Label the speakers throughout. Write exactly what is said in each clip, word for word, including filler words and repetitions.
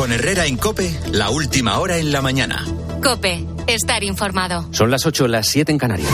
Speaker 1: Con Herrera en COPE, la última hora en la mañana.
Speaker 2: COPE, estar informado.
Speaker 3: Son las ocho, las siete en Canarias.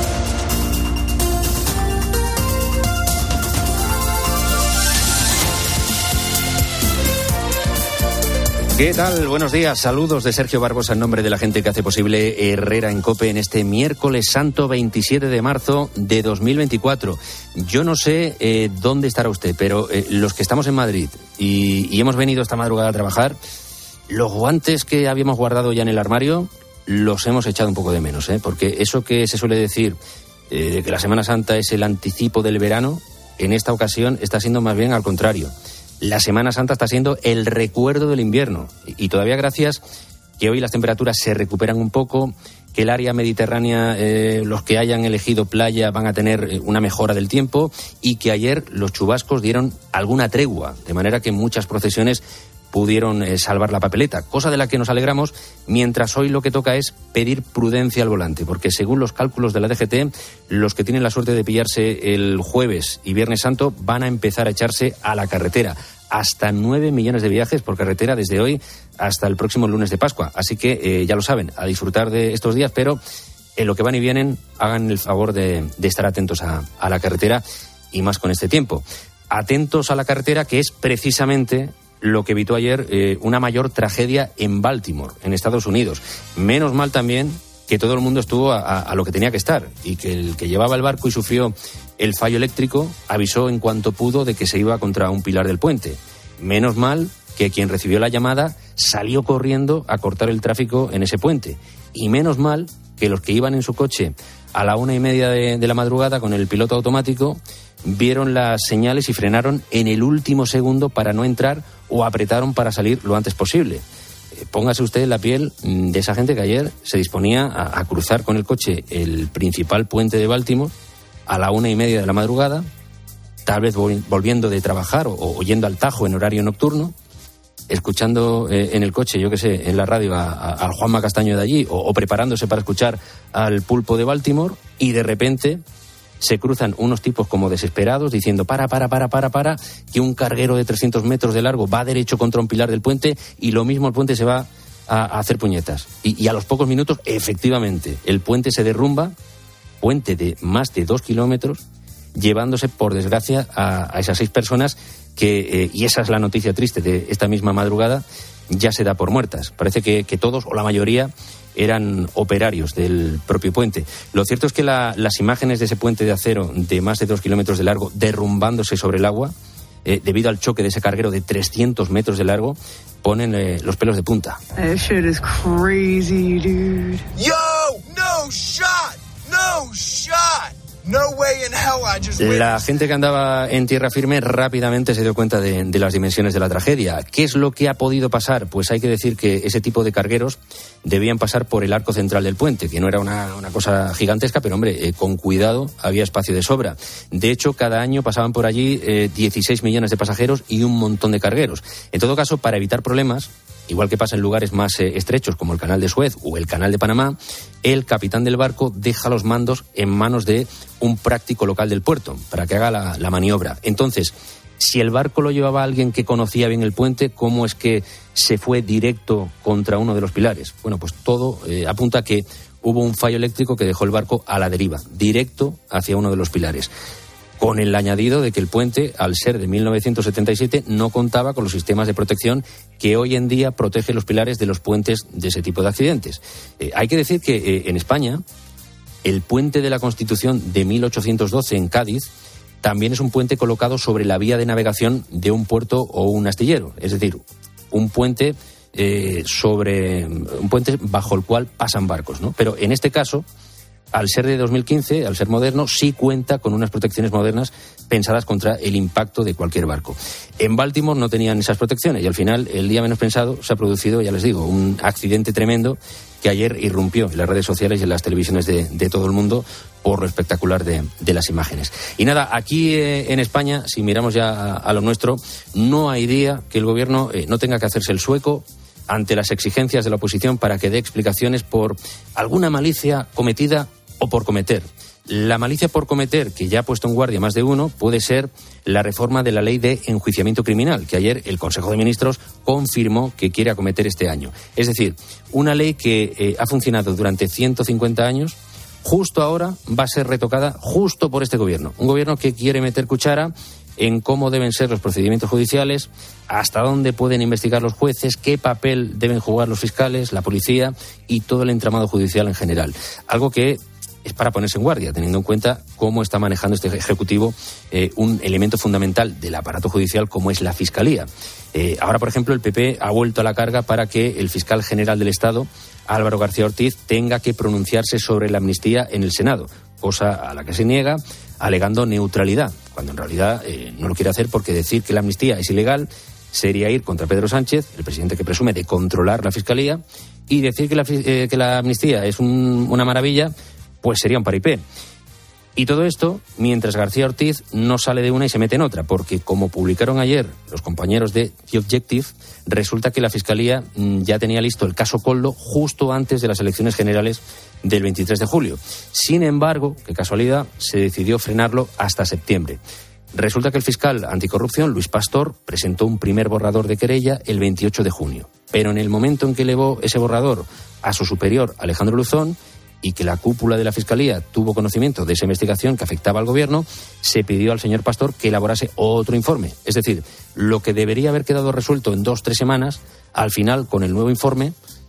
Speaker 3: ¿Qué tal? Buenos días. Saludos de Sergio Barbosa en nombre de la gente que hace posible Herrera en COPE en este miércoles santo veintisiete de marzo de dos mil veinticuatro. Yo no sé eh, dónde estará usted, pero eh, los que estamos en Madrid y, y hemos venido esta madrugada a trabajar, los guantes que habíamos guardado ya en el armario los hemos echado un poco de menos, ¿eh? Porque eso que se suele decir eh, de que la Semana Santa es el anticipo del verano, en esta ocasión está siendo más bien al contrario. La Semana Santa está siendo el recuerdo del invierno y todavía gracias que hoy las temperaturas se recuperan un poco, que el área mediterránea, eh, los que hayan elegido playa van a tener una mejora del tiempo y que ayer los chubascos dieron alguna tregua, de manera que muchas procesiones pudieron eh, salvar la papeleta, cosa de la que nos alegramos, mientras hoy lo que toca es pedir prudencia al volante, porque según los cálculos de la D G T, los que tienen la suerte de pillarse el jueves y Viernes Santo van a empezar a echarse a la carretera. Hasta nueve millones de viajes por carretera desde hoy hasta el próximo lunes de Pascua. Así que eh, ya lo saben, a disfrutar de estos días, pero en lo que van y vienen, hagan el favor de, de estar atentos a, a la carretera y más con este tiempo. Atentos a la carretera, que es precisamente lo que evitó ayer eh, una mayor tragedia en Baltimore, en Estados Unidos. Menos mal también que todo el mundo estuvo a, a, a lo que tenía que estar y que el que llevaba el barco y sufrió el fallo eléctrico avisó en cuanto pudo de que se iba contra un pilar del puente. Menos mal que quien recibió la llamada salió corriendo a cortar el tráfico en ese puente. Y menos mal que los que iban en su coche a la una y media de, de la madrugada con el piloto automático vieron las señales y frenaron en el último segundo para no entrar o apretaron para salir lo antes posible. Eh, póngase usted en la piel de esa gente que ayer se disponía a, a cruzar con el coche el principal puente de Baltimore a la una y media de la madrugada, tal vez volviendo de trabajar o, o yendo al Tajo en horario nocturno, escuchando eh, en el coche, yo qué sé, en la radio a, a, a Juanma Castaño de allí o, o preparándose para escuchar al Pulpo de Baltimore, y de repente se cruzan unos tipos como desesperados diciendo para, para, para, para, para, que un carguero de trescientos metros de largo va derecho contra un pilar del puente y lo mismo el puente se va a, a hacer puñetas. Y, y a los pocos minutos, efectivamente, el puente se derrumba, puente de más de dos kilómetros, llevándose, por desgracia, a, a esas seis personas que, eh, y esa es la noticia triste de esta misma madrugada, ya se da por muertas. Parece que, que todos, o la mayoría, eran operarios del propio puente. Lo cierto es que la, las imágenes de ese puente de acero de más de dos kilómetros de largo derrumbándose sobre el agua, eh, debido al choque de ese carguero de trescientos metros de largo, ponen eh, los pelos de punta.
Speaker 4: That shit is crazy, dude.
Speaker 5: Yo, no shot, no shot. No way in hell I just
Speaker 3: La gente que andaba en tierra firme rápidamente se dio cuenta de, de las dimensiones de la tragedia. ¿Qué es lo que ha podido pasar? Pues hay que decir que ese tipo de cargueros debían pasar por el arco central del puente, que no era una, una cosa gigantesca, pero hombre, eh, con cuidado, había espacio de sobra. De hecho, cada año pasaban por allí eh, dieciséis millones de pasajeros y un montón de cargueros. En todo caso, para evitar problemas, igual que pasa en lugares más eh, estrechos como el Canal de Suez o el Canal de Panamá, el capitán del barco deja los mandos en manos de un práctico local del puerto para que haga la, la maniobra. Entonces, si el barco lo llevaba alguien que conocía bien el puente, ¿cómo es que se fue directo contra uno de los pilares? Bueno, pues todo eh, apunta a que hubo un fallo eléctrico que dejó el barco a la deriva, directo hacia uno de los pilares, con el añadido de que el puente, al ser de mil novecientos setenta y siete, no contaba con los sistemas de protección que hoy en día protege los pilares de los puentes de ese tipo de accidentes. Eh, hay que decir que eh, en España, el puente de la Constitución de mil ochocientos doce en Cádiz también es un puente colocado sobre la vía de navegación de un puerto o un astillero, es decir, un puente eh, sobre un puente bajo el cual pasan barcos, ¿no? Pero en este caso, al ser de dos mil quince, al ser moderno, sí cuenta con unas protecciones modernas pensadas contra el impacto de cualquier barco. En Baltimore no tenían esas protecciones y al final, el día menos pensado, se ha producido, ya les digo, un accidente tremendo que ayer irrumpió en las redes sociales y en las televisiones de, de todo el mundo por lo espectacular de, de las imágenes. Y nada, aquí eh, en España, si miramos ya a, a lo nuestro, no hay día que el gobierno eh, no tenga que hacerse el sueco ante las exigencias de la oposición para que dé explicaciones por alguna malicia cometida o por cometer. La malicia por cometer, que ya ha puesto en guardia más de uno, puede ser la reforma de la ley de enjuiciamiento criminal, que ayer el Consejo de Ministros confirmó que quiere acometer este año. Es decir, una ley que eh, ha funcionado durante ciento cincuenta años, justo ahora va a ser retocada justo por este gobierno. Un gobierno que quiere meter cuchara en cómo deben ser los procedimientos judiciales, hasta dónde pueden investigar los jueces, qué papel deben jugar los fiscales, la policía y todo el entramado judicial en general. Algo que es para ponerse en guardia, teniendo en cuenta cómo está manejando este Ejecutivo eh, un elemento fundamental del aparato judicial como es la Fiscalía. Eh, ahora, por ejemplo, el P P ha vuelto a la carga para que el fiscal general del Estado, Álvaro García Ortiz, tenga que pronunciarse sobre la amnistía en el Senado, cosa a la que se niega, alegando neutralidad, cuando en realidad eh, no lo quiere hacer porque decir que la amnistía es ilegal sería ir contra Pedro Sánchez, el presidente que presume de controlar la Fiscalía, y decir que la, eh, que la amnistía es un, una maravilla, pues sería un paripé. Y todo esto mientras García Ortiz no sale de una y se mete en otra, porque como publicaron ayer los compañeros de The Objective, resulta que la Fiscalía ya tenía listo el caso Koldo justo antes de las elecciones generales del veintitrés de julio. Sin embargo, qué casualidad, se decidió frenarlo hasta septiembre. Resulta que el fiscal anticorrupción, Luis Pastor, presentó un primer borrador de querella el veintiocho de junio. Pero en el momento en que elevó ese borrador a su superior, Alejandro Luzón, y que la cúpula de la Fiscalía tuvo conocimiento de esa investigación que afectaba al gobierno, se pidió al señor Pastor que elaborase otro informe. Es decir, lo que debería haber quedado resuelto en dos, tres semanas, al final, con el nuevo informe,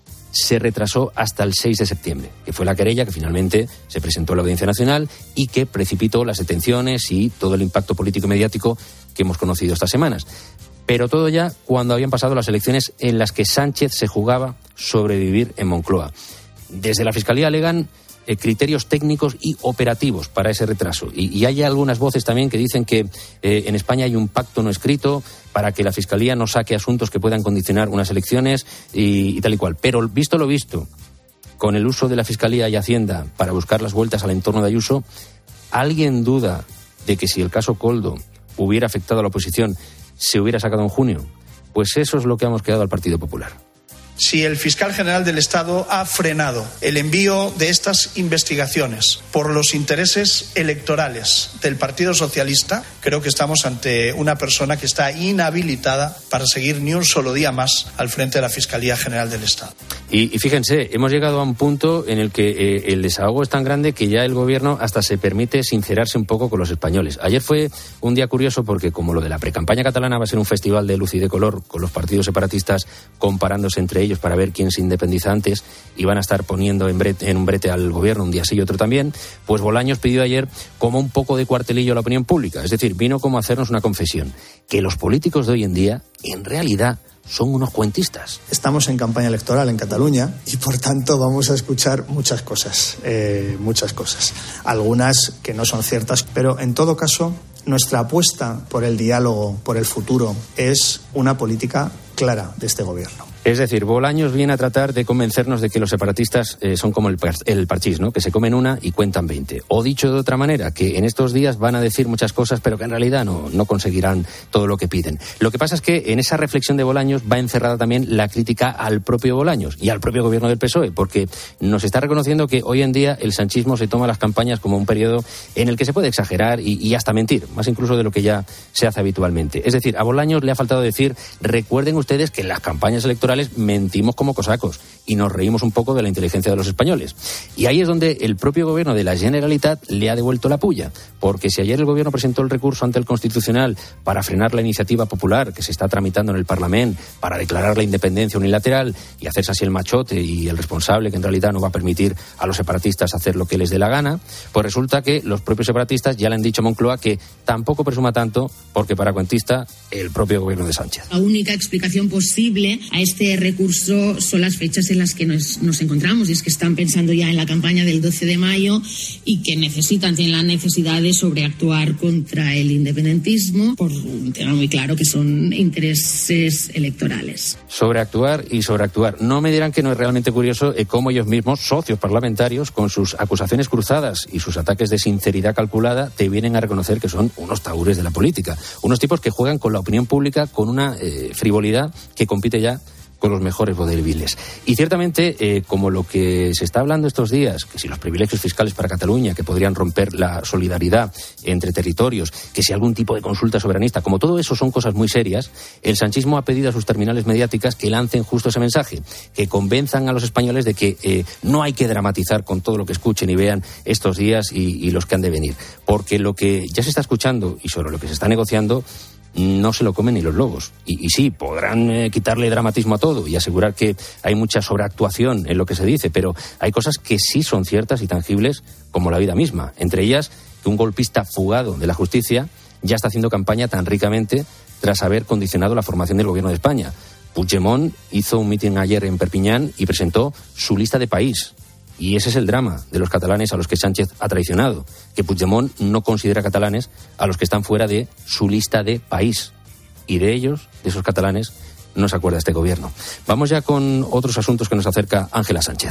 Speaker 3: se retrasó hasta el seis de septiembre, que fue la querella que finalmente se presentó a la Audiencia Nacional y que precipitó las detenciones y todo el impacto político y mediático que hemos conocido estas semanas. Pero todo ya cuando habían pasado las elecciones en las que Sánchez se jugaba sobrevivir en Moncloa. Desde la Fiscalía alegan eh, criterios técnicos y operativos para ese retraso. Y, y hay algunas voces también que dicen que eh, en España hay un pacto no escrito para que la Fiscalía no saque asuntos que puedan condicionar unas elecciones y, y tal y cual. Pero visto lo visto, con el uso de la Fiscalía y Hacienda para buscar las vueltas al entorno de Ayuso, ¿alguien duda de que si el caso Koldo hubiera afectado a la oposición se hubiera sacado en junio? Pues eso es lo que hemos quedado al Partido Popular.
Speaker 6: Si el fiscal general del Estado ha frenado el envío de estas investigaciones por los intereses electorales del Partido Socialista, creo que estamos ante una persona que está inhabilitada para seguir ni un solo día más al frente de la Fiscalía General del Estado.
Speaker 3: Y, y fíjense, hemos llegado a un punto en el que eh, el desahogo es tan grande que ya el gobierno hasta se permite sincerarse un poco con los españoles. Ayer fue un día curioso porque como lo de la precampaña catalana va a ser un festival de luz y de color con los partidos separatistas comparándose entre ellos para ver quién se independiza antes y van a estar poniendo en, brete, en un brete al gobierno un día sí y otro también, pues Bolaños pidió ayer como un poco de cuartelillo a la opinión pública. Es decir, vino como a hacernos una confesión, que los políticos de hoy en día en realidad son unos cuentistas.
Speaker 7: Estamos en campaña electoral en Cataluña y por tanto vamos a escuchar muchas cosas, eh, muchas cosas. Algunas que no son ciertas, pero en todo caso nuestra apuesta por el diálogo, por el futuro, es una política clara de este gobierno.
Speaker 3: Es decir, Bolaños viene a tratar de convencernos de que los separatistas eh, son como el, par- el parchís, ¿no? Que se comen una y cuentan veinte. O dicho de otra manera, que en estos días van a decir muchas cosas, pero que en realidad no, no conseguirán todo lo que piden. Lo que pasa es que en esa reflexión de Bolaños va encerrada también la crítica al propio Bolaños y al propio gobierno del P S O E, porque nos está reconociendo que hoy en día el sanchismo se toma las campañas como un periodo en el que se puede exagerar y, y hasta mentir, más incluso de lo que ya se hace habitualmente. Es decir, a Bolaños le ha faltado decir, recuerden ustedes que en las campañas electorales mentimos como cosacos y nos reímos un poco de la inteligencia de los españoles. Y ahí es donde el propio gobierno de la Generalitat le ha devuelto la puya, porque si ayer el gobierno presentó el recurso ante el Constitucional para frenar la iniciativa popular que se está tramitando en el Parlamento para declarar la independencia unilateral y hacerse así el machote y el responsable que en realidad no va a permitir a los separatistas hacer lo que les dé la gana, pues resulta que los propios separatistas ya le han dicho a Moncloa que tampoco presuma tanto, porque para cuentista el propio gobierno de Sánchez.
Speaker 8: La única explicación posible a este recurso son las fechas en las que nos, nos encontramos, y es que están pensando ya en la campaña del doce de mayo y que necesitan, tienen la necesidad de sobreactuar contra el independentismo por un tema muy claro que son intereses electorales.
Speaker 3: Sobreactuar y sobreactuar. No me dirán que no es realmente curioso eh, cómo ellos mismos, socios parlamentarios, con sus acusaciones cruzadas y sus ataques de sinceridad calculada, te vienen a reconocer que son unos taúres de la política. Unos tipos que juegan con la opinión pública con una eh, frivolidad que compite ya con los mejores vodevils. Y ciertamente, eh, como lo que se está hablando estos días, que si los privilegios fiscales para Cataluña, que podrían romper la solidaridad entre territorios, que si algún tipo de consulta soberanista, como todo eso son cosas muy serias, el sanchismo ha pedido a sus terminales mediáticas que lancen justo ese mensaje, que convenzan a los españoles de que eh, no hay que dramatizar con todo lo que escuchen y vean estos días y, y los que han de venir. Porque lo que ya se está escuchando y sobre lo que se está negociando no se lo comen ni los lobos. Y, y sí, podrán eh, quitarle dramatismo a todo y asegurar que hay mucha sobreactuación en lo que se dice, pero hay cosas que sí son ciertas y tangibles, como la vida misma. Entre ellas, que un golpista fugado de la justicia ya está haciendo campaña tan ricamente tras haber condicionado la formación del gobierno de España. Puigdemont hizo un mitin ayer en Perpiñán y presentó su lista de país. Y ese es el drama de los catalanes a los que Sánchez ha traicionado, que Puigdemont no considera catalanes a los que están fuera de su lista de país. Y de ellos, de esos catalanes, no se acuerda este gobierno. Vamos ya con otros asuntos que nos acerca Ángela Sánchez.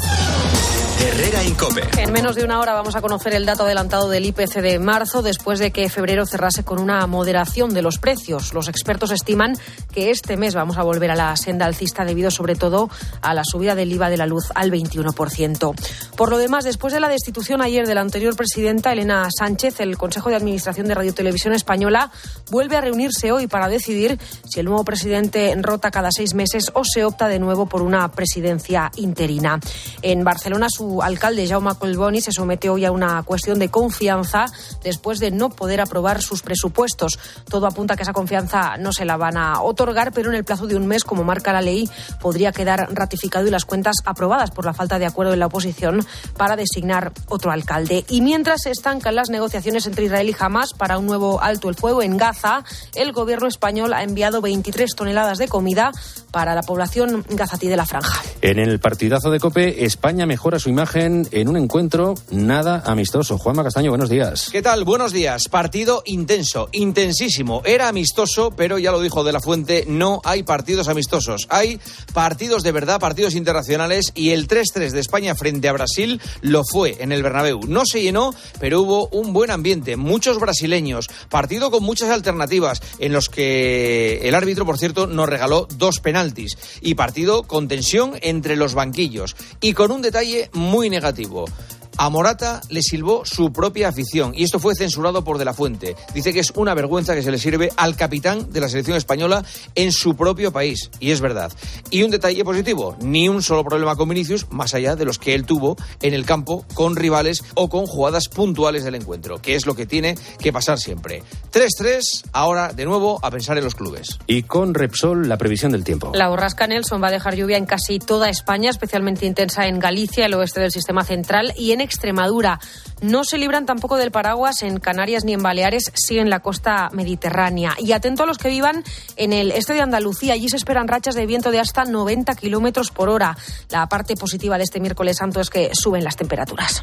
Speaker 1: Herrera Incope.
Speaker 9: En menos de una hora vamos a conocer el dato adelantado del I P C de marzo, después de que febrero cerrase con una moderación de los precios. Los expertos estiman que este mes vamos a volver a la senda alcista debido sobre todo a la subida del I V A de la luz al veintiuno por ciento. Por lo demás, después de la destitución ayer de la anterior presidenta, Elena Sánchez, el Consejo de Administración de Radio Televisión Española vuelve a reunirse hoy para decidir si el nuevo presidente rota cada seis meses o se opta de nuevo por una presidencia interina. En Barcelona, su alcalde Jaume Collboni se somete hoy a una cuestión de confianza después de no poder aprobar sus presupuestos. Todo apunta a que esa confianza no se la van a otorgar, pero en el plazo de un mes, como marca la ley, podría quedar ratificado y las cuentas aprobadas por la falta de acuerdo en la oposición para designar otro alcalde. Y mientras se estancan las negociaciones entre Israel y Hamás para un nuevo alto el fuego en Gaza, el gobierno español ha enviado veintitrés toneladas de comida para la población gazatí de la franja.
Speaker 3: En el partidazo de COPE, España mejora su imagen en un encuentro nada amistoso. Juanma Castaño, buenos días.
Speaker 10: ¿Qué tal? Buenos días. Partido intenso, intensísimo. Era amistoso, pero ya lo dijo De la Fuente, no hay partidos amistosos. Hay partidos de verdad, partidos internacionales, y el tres tres de España frente a Brasil lo fue en el Bernabéu. No se llenó, pero hubo un buen ambiente, muchos brasileños, partido con muchas alternativas, en los que el árbitro, por cierto, nos regaló dos penaltis, y partido con tensión entre los banquillos, y con un detalle muy negativo. A Morata le silbó su propia afición y esto fue censurado por De la Fuente. Dice que es una vergüenza que se le sirve al capitán de la selección española en su propio país, y es verdad. Y un detalle positivo, ni un solo problema con Vinicius, más allá de los que él tuvo en el campo con rivales o con jugadas puntuales del encuentro, que es lo que tiene que pasar siempre. tres tres, ahora de nuevo a pensar en los clubes.
Speaker 3: Y con Repsol, la previsión del tiempo.
Speaker 9: La borrasca Nelson va a dejar lluvia en casi toda España, especialmente intensa en Galicia, el oeste del sistema central, y en Extremadura. No se libran tampoco del paraguas en Canarias ni en Baleares, sí en la costa mediterránea. Y atento a los que vivan en el este de Andalucía, allí se esperan rachas de viento de hasta noventa kilómetros por hora. La parte positiva de este miércoles santo es que suben las temperaturas.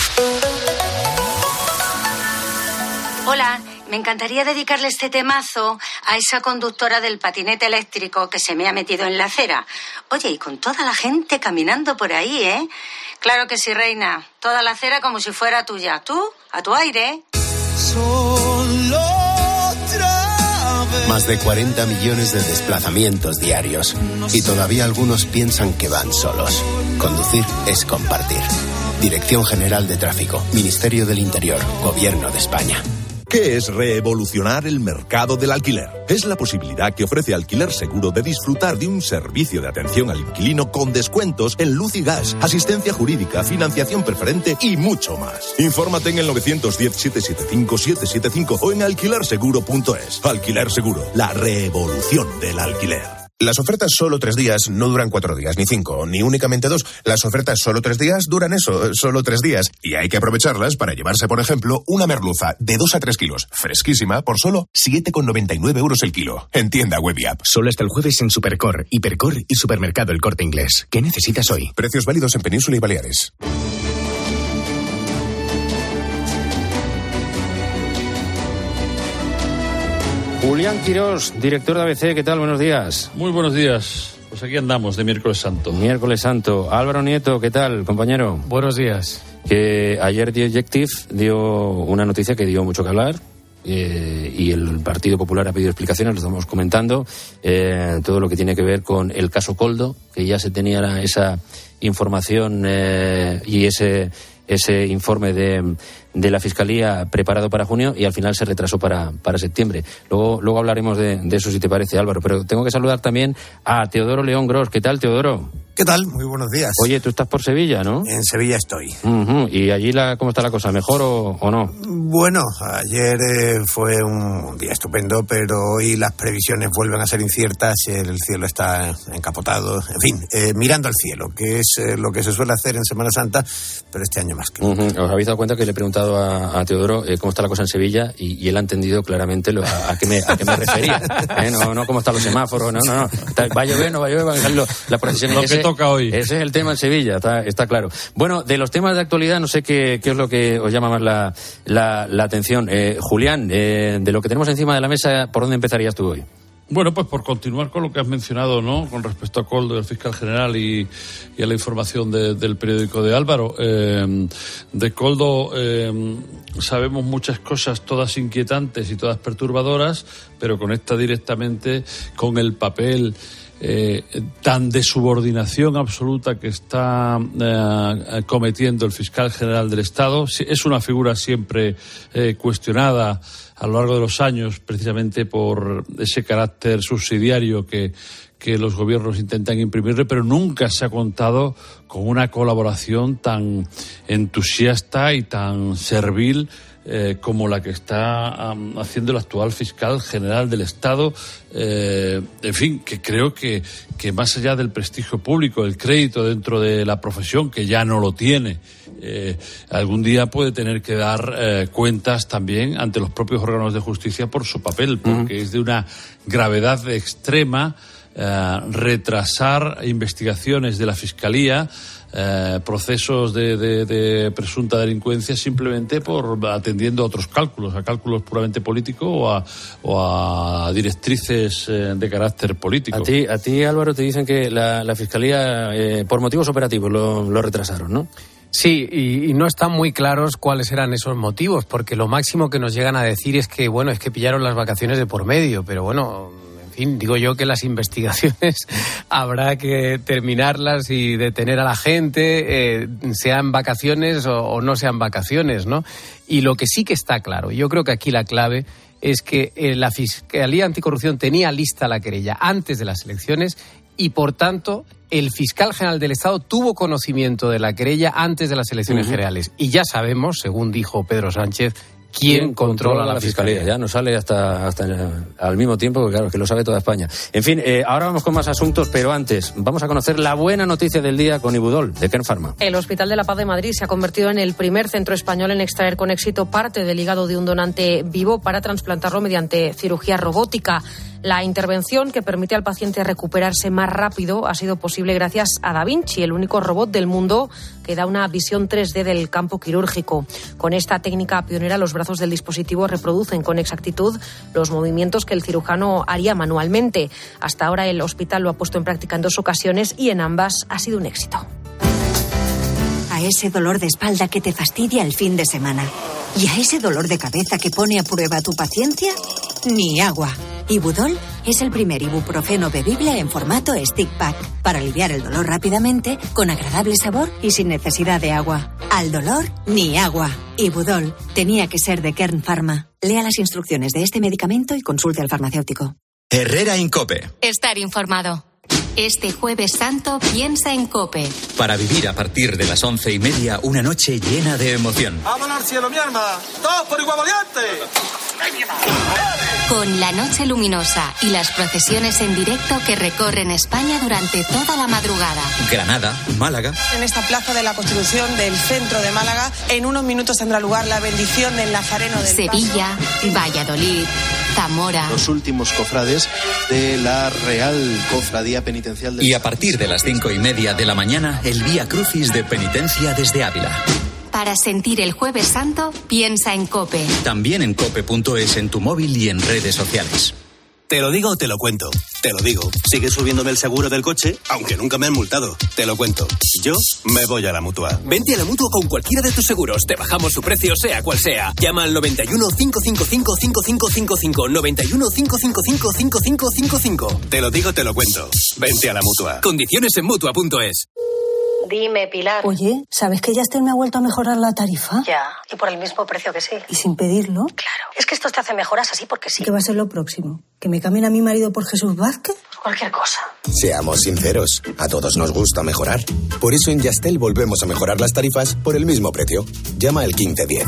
Speaker 11: Hola, me encantaría dedicarle este temazo a esa conductora del patinete eléctrico que se me ha metido en la acera. Oye, y con toda la gente caminando por ahí, ¿eh? Claro que sí, reina. Toda la acera como si fuera tuya. Tú, a tu aire.
Speaker 5: Solo otra vez.
Speaker 12: Más de cuarenta millones de desplazamientos diarios. Y todavía algunos piensan que van solos. Conducir es compartir. Dirección General de Tráfico, Ministerio del Interior, Gobierno de España.
Speaker 13: ¿Qué es revolucionar el mercado del alquiler? Es la posibilidad que ofrece Alquiler Seguro de disfrutar de un servicio de atención al inquilino con descuentos en luz y gas, asistencia jurídica, financiación preferente y mucho más. Infórmate en el nueve uno cero, siete siete cinco, siete siete cinco o en alquiler seguro punto es. Alquiler Seguro, la revolución del alquiler.
Speaker 14: Las ofertas solo tres días no duran cuatro días, ni cinco, ni únicamente dos. Las ofertas solo tres días duran eso, solo tres días. Y hay que aprovecharlas para llevarse, por ejemplo, una merluza de dos a tres kilos, fresquísima, por solo siete con noventa y nueve euros el kilo. En tienda web y app.
Speaker 15: Solo hasta el jueves en Supercor, Hipercor y Supermercado El Corte Inglés. ¿Qué necesitas hoy?
Speaker 14: Precios válidos en Península y Baleares.
Speaker 3: Julián Quirós, director de A B C, ¿qué tal? Buenos días.
Speaker 16: Muy buenos días. Pues aquí andamos de miércoles santo.
Speaker 3: Miércoles santo. Álvaro Nieto, ¿qué tal, compañero?
Speaker 17: Buenos días.
Speaker 3: Que ayer The Objective dio una noticia que dio mucho que hablar. eh, y el Partido Popular ha pedido explicaciones, lo estamos comentando, eh, todo lo que tiene que ver con el caso Koldo, que ya se tenía esa información eh, y ese ese informe de, de la Fiscalía preparado para junio y al final se retrasó para, para septiembre. Luego, luego hablaremos de, de eso, si te parece, Álvaro, pero tengo que saludar también a Teodoro León Gros. ¿Qué tal, Teodoro?
Speaker 17: ¿Qué tal? Muy buenos días.
Speaker 3: Oye, tú estás por Sevilla, ¿no?
Speaker 17: En Sevilla estoy.
Speaker 3: Uh-huh. ¿Y allí la, cómo está la cosa? ¿Mejor o, o no?
Speaker 17: Bueno, ayer eh, fue un día estupendo, pero hoy las previsiones vuelven a ser inciertas, el cielo está encapotado, en fin, eh, mirando al cielo, que es eh, lo que se suele hacer en Semana Santa, pero este año más que nunca.
Speaker 3: Uh-huh. ¿Os habéis dado cuenta que le he preguntado a, a Teodoro eh, cómo está la cosa en Sevilla y, y él ha entendido claramente lo, a, a, qué me, a qué me refería? ¿Eh? No, no cómo están los semáforos, no, no, no. Va a llover, no va a llover, van a salir las procesiones.
Speaker 16: Lo que ese, toca hoy.
Speaker 3: Ese es el tema en Sevilla, está, está claro. Bueno, de los temas de actualidad, no sé qué, qué es lo que os llama más la, la, la atención. Eh, Julián, eh, de lo que tenemos encima de la mesa, ¿por dónde empezarías tú hoy?
Speaker 16: Bueno, pues por continuar con lo que has mencionado, ¿no? Con respecto a Koldo, el fiscal general, y, y a la información de, del periódico de Álvaro. Eh, de Koldo eh, sabemos muchas cosas, todas inquietantes y todas perturbadoras, pero conecta directamente con el papel Eh, tan de subordinación absoluta que está eh, cometiendo el fiscal general del Estado. Es una figura siempre eh, cuestionada a lo largo de los años, precisamente por ese carácter subsidiario que, que los gobiernos intentan imprimirle, pero nunca se ha contado con una colaboración tan entusiasta y tan servil Eh, como la que está um, haciendo el actual fiscal general del Estado, eh, en fin, que creo que, que más allá del prestigio público, el crédito dentro de la profesión, que ya no lo tiene, eh, algún día puede tener que dar eh, cuentas también ante los propios órganos de justicia por su papel, porque uh-huh. es de una gravedad extrema eh, retrasar investigaciones de la Fiscalía, Eh, procesos de, de, de presunta delincuencia simplemente por atendiendo a otros cálculos, a cálculos puramente políticos o a, o a directrices eh, de carácter político.
Speaker 3: A ti, a ti, Álvaro, te dicen que la, la Fiscalía, eh, por motivos operativos, lo, lo retrasaron, ¿no?
Speaker 18: Sí, y, y no están muy claros cuáles eran esos motivos, porque lo máximo que nos llegan a decir es que, bueno, es que pillaron las vacaciones de por medio, pero bueno, en fin, digo yo que las investigaciones habrá que terminarlas y detener a la gente, eh, sean vacaciones o, o no sean vacaciones, ¿no? Y lo que sí que está claro, yo creo que aquí la clave es que eh, la Fiscalía Anticorrupción tenía lista la querella antes de las elecciones y, por tanto, el fiscal general del Estado tuvo conocimiento de la querella antes de las elecciones uh-huh. generales. Y ya sabemos, según dijo Pedro Sánchez, ¿Quién controla, controla la Fiscalía? Fiscalía?
Speaker 3: Ya nos sale hasta, hasta al mismo tiempo, porque claro, que lo sabe toda España. En fin, eh, ahora vamos con más asuntos, pero antes vamos a conocer la buena noticia del día con Ibudol, de Kern Pharma.
Speaker 9: El Hospital de la Paz de Madrid se ha convertido en el primer centro español en extraer con éxito parte del hígado de un donante vivo para trasplantarlo mediante cirugía robótica. La intervención, que permite al paciente recuperarse más rápido, ha sido posible gracias a Da Vinci, el único robot del mundo que da una visión tres D del campo quirúrgico. Con esta técnica pionera, los brazos del dispositivo reproducen con exactitud los movimientos que el cirujano haría manualmente. Hasta ahora el hospital lo ha puesto en práctica en dos ocasiones y en ambas ha sido un éxito.
Speaker 19: A ese dolor de espalda que te fastidia el fin de semana y a ese dolor de cabeza que pone a prueba tu paciencia, ni agua. Ibudol es el primer ibuprofeno bebible en formato stick pack para aliviar el dolor rápidamente, con agradable sabor y sin necesidad de agua. Al dolor, ni agua. Ibudol tenía que ser de Kern Pharma. Lea las instrucciones de este medicamento y consulte al farmacéutico.
Speaker 1: Herrera Incope.
Speaker 2: Estar informado. Este Jueves Santo piensa en COPE.
Speaker 1: Para vivir a partir de las once y media una noche llena de emoción.
Speaker 5: ¡Vamos al cielo, mi alma! ¡Todos por igual valiente!
Speaker 2: Con la noche luminosa y las procesiones en directo que recorren España durante toda la madrugada.
Speaker 1: Granada, Málaga.
Speaker 20: En esta plaza de la Constitución del centro de Málaga, en unos minutos tendrá lugar la bendición del Nazareno del
Speaker 2: Sevilla,
Speaker 20: Paso.
Speaker 2: Valladolid, Zamora.
Speaker 21: Los últimos cofrades de la Real Cofradía Penitencial del...
Speaker 1: Y a partir de las cinco y media de la mañana, el Vía Crucis de Penitencia desde Ávila.
Speaker 2: Para sentir el Jueves Santo, piensa en COPE.
Speaker 1: También en cope punto es en tu móvil y en redes sociales.
Speaker 4: Te lo digo o te lo cuento. Te lo digo. Sigue subiéndome el seguro del coche, aunque nunca me han multado. Te lo cuento. Yo me voy a la Mutua.
Speaker 22: Vente a la Mutua con cualquiera de tus seguros. Te bajamos su precio, sea cual sea. Llama al noventa y uno, cinco cinco cinco, cinco cinco cinco cinco. noventa y uno, cinco cinco cinco, cinco cinco cinco cinco.
Speaker 4: Te lo digo, te lo cuento. Vente a la Mutua.
Speaker 22: Condiciones en Mutua punto es.
Speaker 23: Dime, Pilar.
Speaker 24: Oye, ¿sabes que Yastel me ha vuelto a mejorar la tarifa?
Speaker 23: Ya, y por el mismo precio que sí.
Speaker 24: ¿Y sin pedirlo?
Speaker 23: Claro, es que esto te hace mejoras así porque sí.
Speaker 24: ¿Qué va a ser lo próximo? ¿Que me cambien a mi marido por Jesús Vázquez?
Speaker 23: Pues cualquier cosa.
Speaker 25: Seamos sinceros, a todos nos gusta mejorar. Por eso en Yastel volvemos a mejorar las tarifas por el mismo precio. Llama al quince diez.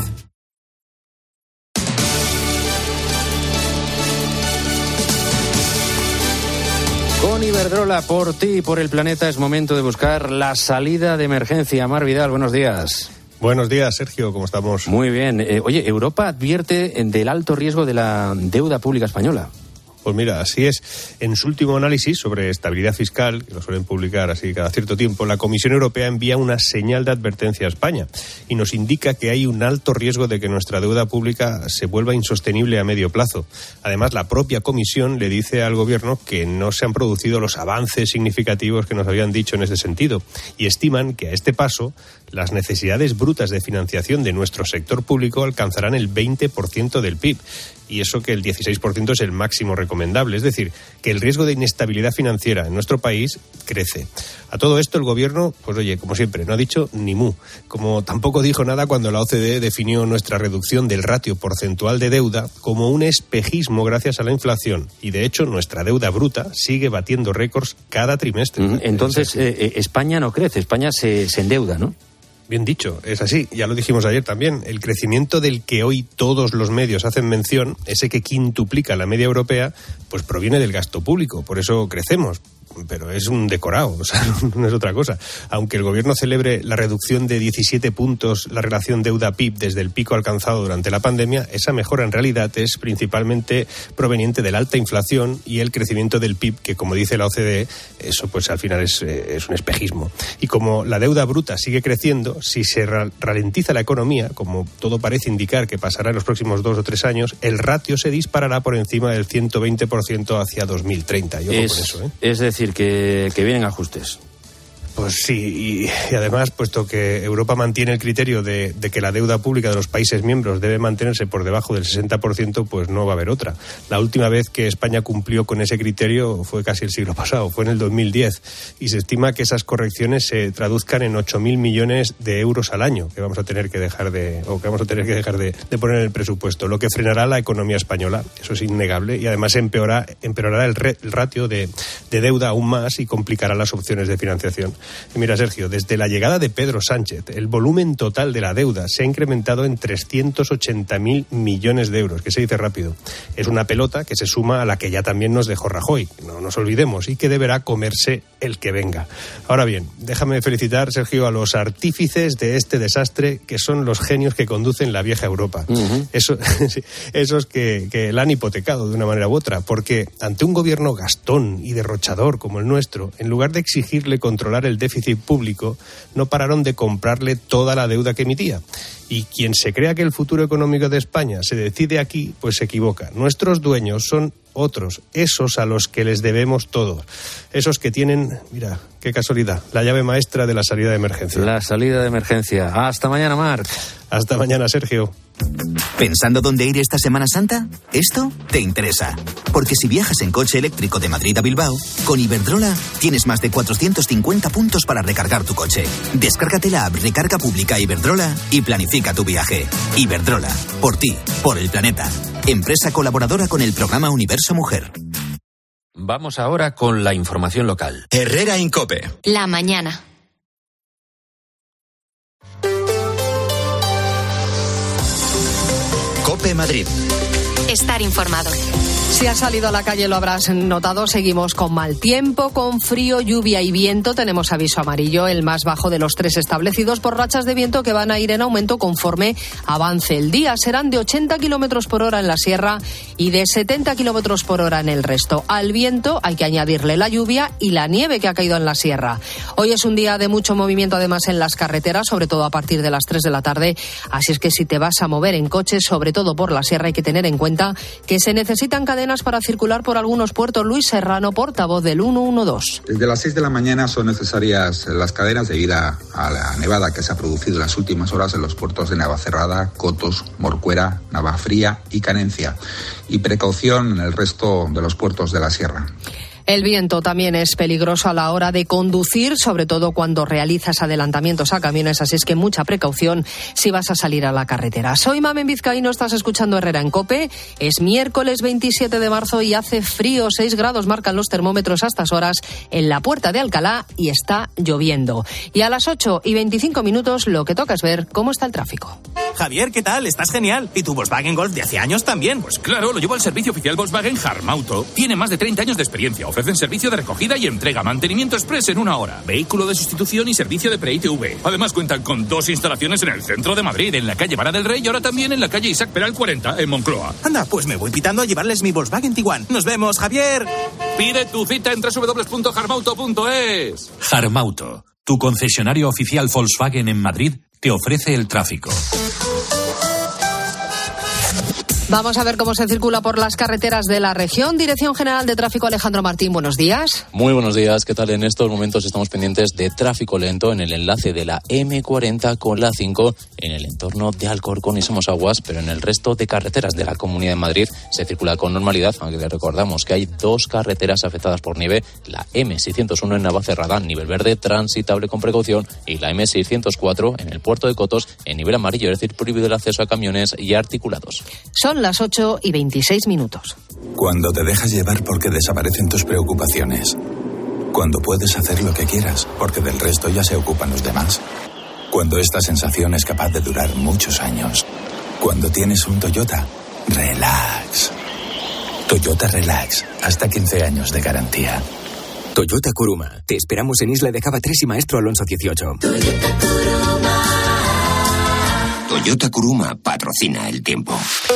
Speaker 3: Con Iberdrola, por ti y por el planeta, es momento de buscar la salida de emergencia. Mar Vidal, buenos días.
Speaker 26: Buenos días, Sergio, ¿cómo estamos?
Speaker 3: Muy bien. Eh, oye, Europa advierte del alto riesgo de la deuda pública española.
Speaker 26: Pues mira, así es. En su último análisis sobre estabilidad fiscal, que lo suelen publicar así cada cierto tiempo, la Comisión Europea envía una señal de advertencia a España y nos indica que hay un alto riesgo de que nuestra deuda pública se vuelva insostenible a medio plazo. Además, la propia Comisión le dice al Gobierno que no se han producido los avances significativos que nos habían dicho en ese sentido y estiman que a este paso las necesidades brutas de financiación de nuestro sector público alcanzarán el veinte por ciento del P I B. Y eso que el dieciséis por ciento es el máximo recomendable. Es decir, que el riesgo de inestabilidad financiera en nuestro país crece. A todo esto el Gobierno, pues oye, como siempre, no ha dicho ni mu. Como tampoco dijo nada cuando la O C D E definió nuestra reducción del ratio porcentual de deuda como un espejismo gracias a la inflación. Y de hecho nuestra deuda bruta sigue batiendo récords cada trimestre.
Speaker 3: Entonces, eh, España no crece, España se, se endeuda, ¿no?
Speaker 26: Bien dicho, es así, ya lo dijimos ayer también. El crecimiento del que hoy todos los medios hacen mención, ese que quintuplica la media europea, pues proviene del gasto público, por eso crecemos. Pero es un decorado, o sea, no es otra cosa. Aunque el Gobierno celebre la reducción de diecisiete puntos la relación deuda-P I B desde el pico alcanzado durante la pandemia, esa mejora en realidad es principalmente proveniente de la alta inflación y el crecimiento del P I B, que como dice la O C D E, eso pues al final es, es un espejismo. Y como la deuda bruta sigue creciendo, si se ralentiza la economía, como todo parece indicar que pasará en los próximos dos o tres años, el ratio se disparará por encima del ciento veinte por ciento hacia dos mil treinta. Yo
Speaker 3: es,
Speaker 26: con eso, ¿eh?
Speaker 3: Es decir, que, que vienen ajustes.
Speaker 26: Pues sí, y, y además, puesto que Europa mantiene el criterio de, de que la deuda pública de los países miembros debe mantenerse por debajo del sesenta por ciento, pues no va a haber otra. La última vez que España cumplió con ese criterio fue casi el siglo pasado, fue en el dos mil diez, y se estima que esas correcciones se traduzcan en ocho mil millones de euros al año que vamos a tener que dejar de, o que vamos a tener que dejar de, de poner en el presupuesto, lo que frenará la economía española, eso es innegable, y además empeorará, empeorará el, re, el ratio de, de deuda aún más y complicará las opciones de financiación. Y mira, Sergio, desde la llegada de Pedro Sánchez, el volumen total de la deuda se ha incrementado en trescientos ochenta mil millones de euros, que se dice rápido. Es una pelota que se suma a la que ya también nos dejó Rajoy, no nos olvidemos, y que deberá comerse el que venga. Ahora bien, déjame felicitar, Sergio, a los artífices de este desastre, que son los genios que conducen la vieja Europa. Uh-huh. Eso, esos que, que la han hipotecado de una manera u otra, porque ante un gobierno gastón y derrochador como el nuestro, en lugar de exigirle controlar el déficit público, no pararon de comprarle toda la deuda que emitía. Y quien se crea que el futuro económico de España se decide aquí, pues se equivoca. Nuestros dueños son otros, esos a los que les debemos todos. Esos que tienen, mira, qué casualidad, la llave maestra de la salida de emergencia.
Speaker 3: La salida de emergencia. Hasta mañana, Marc.
Speaker 26: Hasta mañana, Sergio.
Speaker 27: ¿Pensando dónde ir esta Semana Santa? Esto te interesa. Porque si viajas en coche eléctrico de Madrid a Bilbao, con Iberdrola tienes más de cuatrocientos cincuenta puntos para recargar tu coche. Descárgate la app Recarga Pública Iberdrola y planifica tu viaje. Iberdrola, por ti, por el planeta. Empresa colaboradora con el programa Universo Mujer.
Speaker 3: Vamos ahora con la información local.
Speaker 1: Herrera en COPE.
Speaker 2: La mañana.
Speaker 1: COPE Madrid.
Speaker 2: Estar informado.
Speaker 9: Si has salido a la calle lo habrás notado, seguimos con mal tiempo, con frío, lluvia y viento. Tenemos aviso amarillo, el más bajo de los tres establecidos, por rachas de viento que van a ir en aumento conforme avance el día. Serán de ochenta kilómetros por hora en la sierra y de setenta kilómetros por hora en el resto. Al viento hay que añadirle la lluvia y la nieve que ha caído en la sierra. Hoy es un día de mucho movimiento además en las carreteras, sobre todo a partir de las tres de la tarde. Así es que si te vas a mover en coche, sobre todo por la sierra, hay que tener en cuenta que se necesitan cadenas cadenas para circular por algunos puertos. Luis Serrano, portavoz del ciento doce.
Speaker 6: Desde las seis de la mañana son necesarias las cadenas debido a la nevada que se ha producido en las últimas horas en los puertos de Navacerrada, Cotos, Morcuera, Navafría y Canencia. Y precaución en el resto de los puertos de la sierra.
Speaker 9: El viento también es peligroso a la hora de conducir, sobre todo cuando realizas adelantamientos a camiones, así es que mucha precaución si vas a salir a la carretera. Soy Mamen Vizcaíno, estás escuchando Herrera en COPE. Es miércoles veintisiete de marzo y hace frío, seis grados marcan los termómetros a estas horas en la Puerta de Alcalá y está lloviendo. Y a las ocho y veinticinco minutos lo que toca es ver cómo está el tráfico.
Speaker 7: Javier, ¿qué tal? Estás genial. ¿Y tu Volkswagen Golf de hace años también?
Speaker 8: Pues claro, lo llevo al servicio oficial Volkswagen Harmauto. Tiene más de treinta años de experiencia. Ofrecen servicio de recogida y entrega, mantenimiento express en una hora, vehículo de sustitución y servicio de pre-I T V. Además cuentan con dos instalaciones en el centro de Madrid, en la calle Vara del Rey y ahora también en la calle Isaac Peral cuarenta, en Moncloa.
Speaker 7: Anda, pues me voy pitando a llevarles mi Volkswagen Tiguan. ¡Nos vemos, Javier!
Speaker 8: Pide tu cita en doble u doble u doble u punto harmauto punto es.
Speaker 10: Harmauto, tu concesionario oficial Volkswagen en Madrid, te ofrece el tráfico.
Speaker 9: Vamos a ver cómo se circula por las carreteras de la región. Dirección General de Tráfico, Alejandro Martín, buenos días.
Speaker 11: Muy buenos días, ¿qué tal? En estos momentos estamos pendientes de tráfico lento en el enlace de la eme cuarenta con la cinco en el entorno de Alcorcón y Somosaguas, pero en el resto de carreteras de la Comunidad de Madrid se circula con normalidad, aunque le recordamos que hay dos carreteras afectadas por nieve, la eme seiscientos uno en Navacerrada, nivel verde, transitable con precaución, y la eme seiscientos cuatro en el puerto de Cotos, en nivel amarillo, es decir, prohibido el acceso a camiones y articulados.
Speaker 9: Son las ocho y veintiséis minutos.
Speaker 12: Cuando te dejas llevar porque desaparecen tus preocupaciones. Cuando puedes hacer lo que quieras porque del resto ya se ocupan los demás. Cuando esta sensación es capaz de durar muchos años. Cuando tienes un Toyota, relax. Toyota Relax, hasta quince años de garantía.
Speaker 22: Toyota Kuruma. Te esperamos en Isla de Cava tres y Maestro Alonso dieciocho.
Speaker 13: Toyota Kuruma. Toyota Kuruma patrocina el tiempo.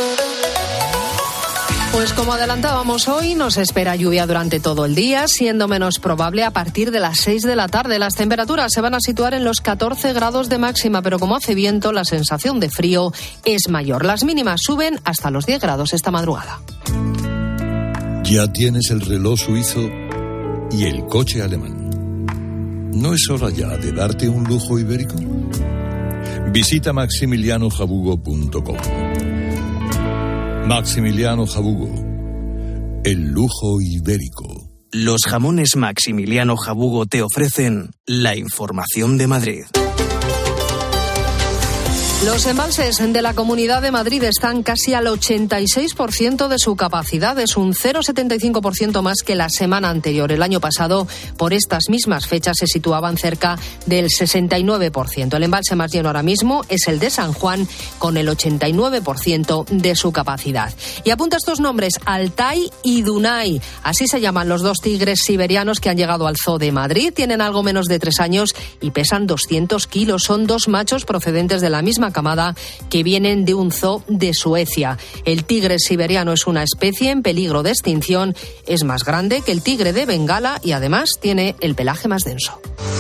Speaker 9: Pues como adelantábamos hoy, nos espera lluvia durante todo el día, siendo menos probable a partir de las seis de la tarde. Las temperaturas se van a situar en los catorce grados de máxima, pero como hace viento, la sensación de frío es mayor. Las mínimas suben hasta los diez grados esta madrugada.
Speaker 28: Ya tienes el reloj suizo y el coche alemán. ¿No es hora ya de darte un lujo ibérico? Visita maximiliano jabugo punto com. Maximiliano Jabugo, el lujo ibérico.
Speaker 7: Los jamones Maximiliano Jabugo te ofrecen la información de Madrid.
Speaker 9: Los embalses de la Comunidad de Madrid están casi al ochenta y seis por ciento de su capacidad. Es un cero coma setenta y cinco por ciento más que la semana anterior. El año pasado, por estas mismas fechas, se situaban cerca del sesenta y nueve por ciento. El embalse más lleno ahora mismo es el de San Juan, con el ochenta y nueve por ciento de su capacidad. Y apunta estos nombres: Altai y Dunay. Así se llaman los dos tigres siberianos que han llegado al Zoo de Madrid. Tienen algo menos de tres años y pesan doscientos kilos. Son dos machos procedentes de la misma camada que vienen de un zoo de Suecia. El tigre siberiano es una especie en peligro de extinción, es más grande que el tigre de Bengala y además tiene el pelaje más denso.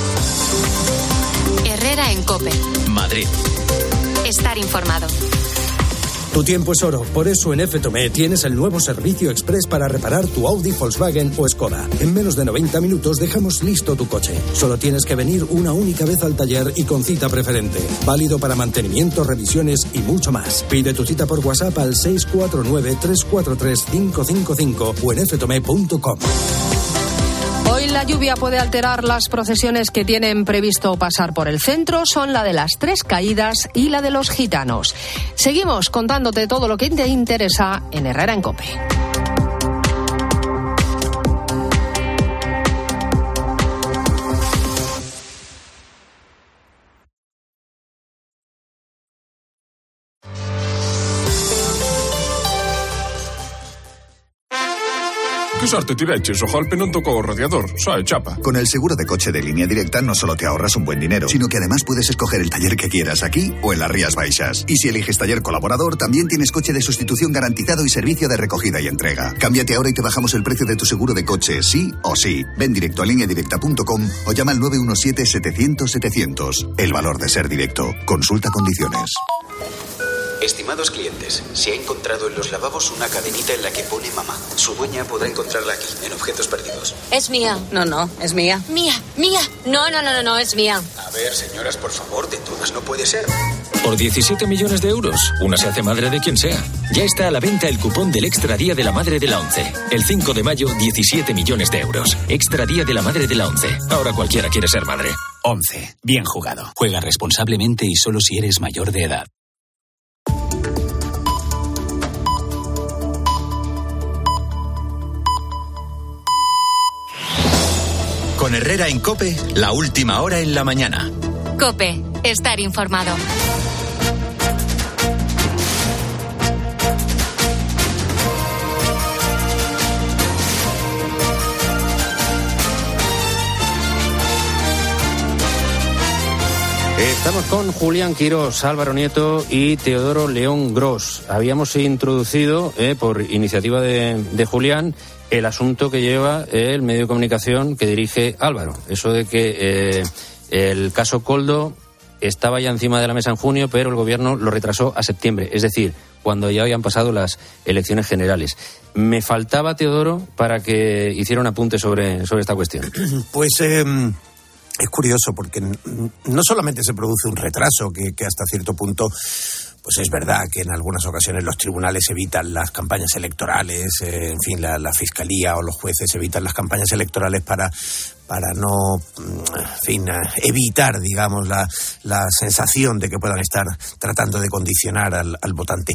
Speaker 2: Herrera en COPE.
Speaker 1: Madrid.
Speaker 2: Estar informado.
Speaker 29: Tu tiempo es oro, por eso en F Tomé tienes el nuevo servicio express para reparar tu Audi, Volkswagen o Skoda. En menos de noventa minutos dejamos listo tu coche. Solo tienes que venir una única vez al taller y con cita preferente. Válido para mantenimiento, revisiones y mucho más. Pide tu cita por WhatsApp al seis cuatro nueve, tres cuatro tres, cinco cinco cinco o en f tomé punto com.
Speaker 9: Hoy la lluvia puede alterar las procesiones que tienen previsto pasar por el centro. Son la de las Tres Caídas y la de los Gitanos. Seguimos contándote todo lo que te interesa en Herrera en COPE.
Speaker 30: Che sorte ti regge, so Halpe non tocó o radiador, sai, chapa.
Speaker 31: Con el seguro de coche de Línea Directa no solo te ahorras un buen dinero, sino que además puedes escoger el taller que quieras aquí o en las Rías Baixas. Y si eliges taller colaborador, también tienes coche de sustitución garantizado y servicio de recogida y entrega. Cámbiate ahora y te bajamos el precio de tu seguro de coche, sí o sí. Ven directo a línea directa punto com o llama al nueve uno siete, setecientos, setecientos. El valor de ser directo. Consulta condiciones.
Speaker 4: Estimados clientes, se ha encontrado en los lavabos una cadenita en la que pone mamá. Su dueña podrá encontrarla aquí, en objetos perdidos.
Speaker 5: Es mía. No, no, es mía. Mía, mía. No, no, no, no, no, es mía.
Speaker 4: A ver, señoras, por favor, de todas no puede ser.
Speaker 14: Por diecisiete millones de euros, una se hace madre de quien sea. Ya está a la venta el cupón del Extra Día de la Madre de la ONCE. El cinco de mayo, diecisiete millones de euros. Extra Día de la Madre de la ONCE. Ahora cualquiera quiere ser madre.
Speaker 15: ONCE. Bien jugado. Juega responsablemente y solo si eres mayor de edad.
Speaker 1: Con Herrera en COPE, la última hora en la mañana.
Speaker 2: COPE, estar informado.
Speaker 3: Estamos con Julián Quirós, Álvaro Nieto y Teodoro León Gros. Habíamos introducido, eh, por iniciativa de, de Julián, el asunto que lleva eh, el medio de comunicación que dirige Álvaro. Eso de que eh, el caso Koldo estaba ya encima de la mesa en junio, pero el gobierno lo retrasó a septiembre, es decir, cuando ya habían pasado las elecciones generales. Me faltaba, Teodoro, para que hiciera un apunte sobre, sobre esta cuestión.
Speaker 16: Pues eh, es curioso, porque no solamente se produce un retraso, que, que hasta cierto punto... Pues es verdad que en algunas ocasiones los tribunales evitan las campañas electorales, eh, en fin, la, la fiscalía o los jueces evitan las campañas electorales para, para no, en fin, evitar, digamos, la, la sensación de que puedan estar tratando de condicionar al, al votante.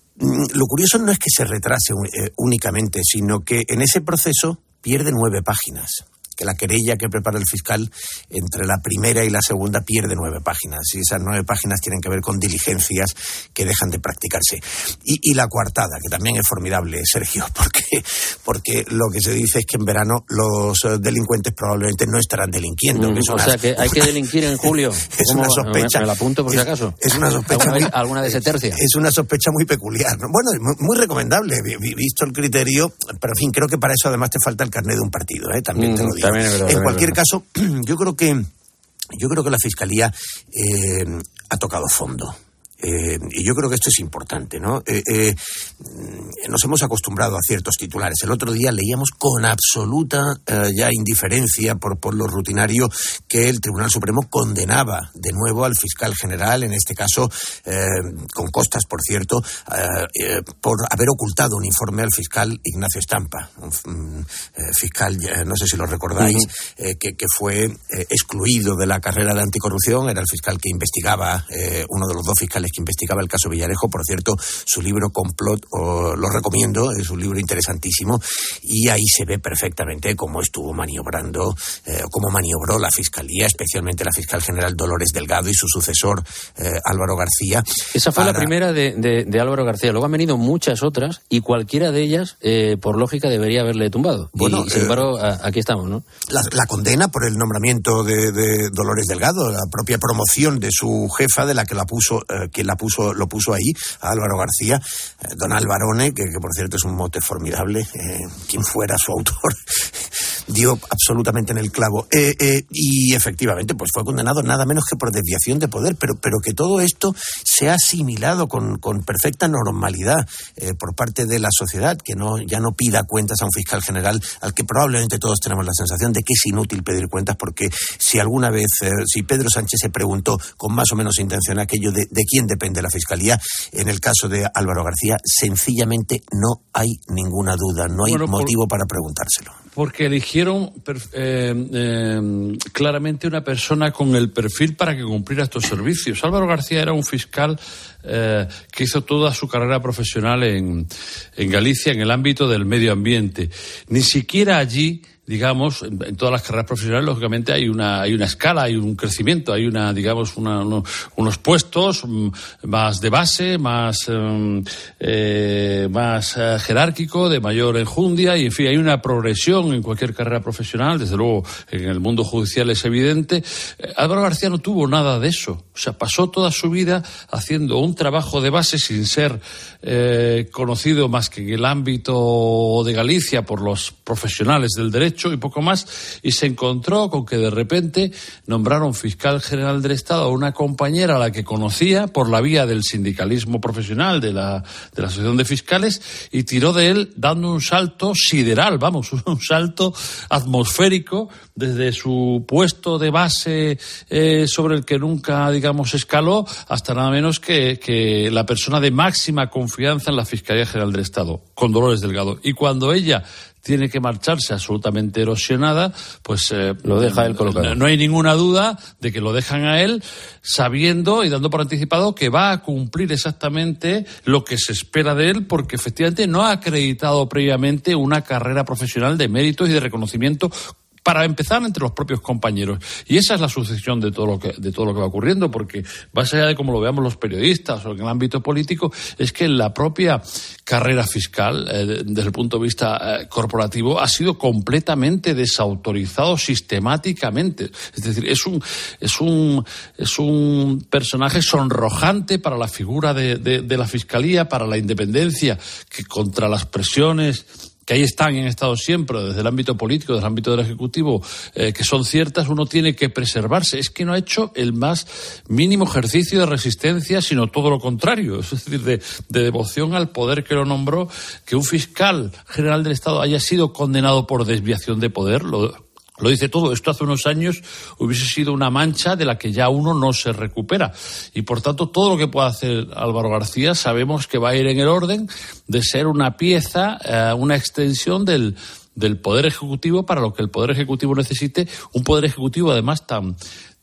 Speaker 16: Lo curioso no es que se retrase eh, únicamente, sino que en ese proceso pierde nueve páginas. Que la querella que prepara el fiscal entre la primera y la segunda pierde nueve páginas, y esas nueve páginas tienen que ver con diligencias que dejan de practicarse. Y, y la coartada, que también es formidable, Sergio, porque, porque lo que se dice es que en verano los delincuentes probablemente no estarán delinquiendo.
Speaker 3: Mm,
Speaker 16: que es
Speaker 3: o
Speaker 16: una,
Speaker 3: sea, que hay que delinquir en julio.
Speaker 16: Es una sospecha.
Speaker 3: Me, me la apunto por si acaso.
Speaker 16: Es, es una sospecha.
Speaker 3: ¿Alguna,
Speaker 16: muy,
Speaker 3: vez, ¿Alguna vez se tercia?
Speaker 16: Es una sospecha muy peculiar, ¿no? Bueno, muy, muy recomendable, visto el criterio, pero en fin, creo que para eso además te falta el carnet de un partido, ¿eh? También mm, te lo digo.
Speaker 3: También es verdad,
Speaker 16: en cualquier caso, yo creo que yo creo que la Fiscalía eh, ha tocado fondo. Eh, y yo creo que esto es importante, ¿no? Eh, eh, nos hemos acostumbrado a ciertos titulares. El otro día leíamos con absoluta eh, ya indiferencia por, por lo rutinario que el Tribunal Supremo condenaba de nuevo al fiscal general, en este caso eh, con costas, por cierto, eh, eh, por haber ocultado un informe al fiscal Ignacio Estampa, un eh, fiscal, eh, no sé si lo recordáis, uh-huh. eh, que, que fue eh, excluido de la carrera de anticorrupción. Era el fiscal que investigaba, eh, uno de los dos fiscales que investigaba el caso Villarejo. Por cierto, su libro Complot, oh, lo recomiendo, es un libro interesantísimo, y ahí se ve perfectamente cómo estuvo maniobrando, eh, cómo maniobró la Fiscalía, especialmente la fiscal general Dolores Delgado y su sucesor eh, Álvaro García.
Speaker 3: Esa fue
Speaker 16: para...
Speaker 3: la primera de, de, de Álvaro García. Luego han venido muchas otras y cualquiera de ellas, eh, por lógica, debería haberle tumbado. Bueno, y sin eh, embargo, a, aquí estamos, ¿no?
Speaker 16: La, la condena por el nombramiento de, de Dolores Delgado, la propia promoción de su jefa, de la que la puso, eh, quien la puso, lo puso ahí, a Álvaro García, eh, don Alvarone, que, que por cierto es un mote formidable, eh, quien fuera su autor, dio absolutamente en el clavo. Eh, eh, y efectivamente, pues fue condenado nada menos que por desviación de poder, pero, pero que todo esto se ha asimilado con, con perfecta normalidad eh, por parte de la sociedad, que no ya no pida cuentas a un fiscal general al que probablemente todos tenemos la sensación de que es inútil pedir cuentas, porque si alguna vez, eh, si Pedro Sánchez se preguntó con más o menos intención aquello de, de quién depende la Fiscalía, en el caso de Álvaro García, sencillamente no hay ninguna duda, no hay bueno, motivo por, para preguntárselo.
Speaker 17: Porque eligieron eh, eh, claramente una persona con el perfil para que cumpliera estos servicios. Álvaro García era un fiscal eh, que hizo toda su carrera profesional en, en Galicia, en el ámbito del medio ambiente. Ni siquiera allí, digamos, en, en todas las carreras profesionales, lógicamente hay una hay una escala, hay un crecimiento, hay una, digamos, una, uno, unos puestos más de base, más eh, más eh, jerárquico, de mayor enjundia, y en fin, hay una progresión en cualquier carrera profesional. Desde luego, en el mundo judicial es evidente. Eh, Álvaro García no tuvo nada de eso. O sea, pasó toda su vida haciendo un trabajo de base sin ser eh, conocido más que en el ámbito de Galicia por los profesionales del derecho, techo y poco más, y se encontró con que de repente nombraron fiscal general del Estado a una compañera a la que conocía por la vía del sindicalismo profesional de la, de la Asociación de Fiscales, y tiró de él dando un salto sideral, vamos, un salto atmosférico desde su puesto de base eh, sobre el que nunca, digamos, escaló, hasta nada menos que, que la persona de máxima confianza en la Fiscalía General del Estado, con Dolores Delgado. Y cuando ella tiene que marcharse absolutamente erosionada, pues eh,
Speaker 3: lo deja él colocado.
Speaker 17: No hay ninguna duda de que lo dejan a él, sabiendo y dando por anticipado que va a cumplir exactamente lo que se espera de él, porque efectivamente no ha acreditado previamente una carrera profesional de méritos y de reconocimiento, para empezar, entre los propios compañeros. Y esa es la sucesión de todo lo que, de todo lo que va ocurriendo, porque más allá de cómo lo veamos los periodistas o en el ámbito político, es que la propia carrera fiscal, eh, desde el punto de vista eh, corporativo, ha sido completamente desautorizado sistemáticamente. Es decir, es un, es un, es un personaje sonrojante para la figura de, de, de la Fiscalía, para la independencia, que contra las presiones que ahí están y han estado siempre, desde el ámbito político, desde el ámbito del Ejecutivo, eh, que son ciertas, uno tiene que preservarse. Es que no ha hecho el más mínimo ejercicio de resistencia, sino todo lo contrario, es decir, de, de devoción al poder que lo nombró. Que un fiscal general del Estado haya sido condenado por desviación de poder, lo... Lo dice todo. Esto hace unos años hubiese sido una mancha de la que ya uno no se recupera. Y por tanto, todo lo que pueda hacer Álvaro García sabemos que va a ir en el orden de ser una pieza, eh, una extensión del, del Poder Ejecutivo, para lo que el Poder Ejecutivo necesite. Un Poder Ejecutivo, además, tan...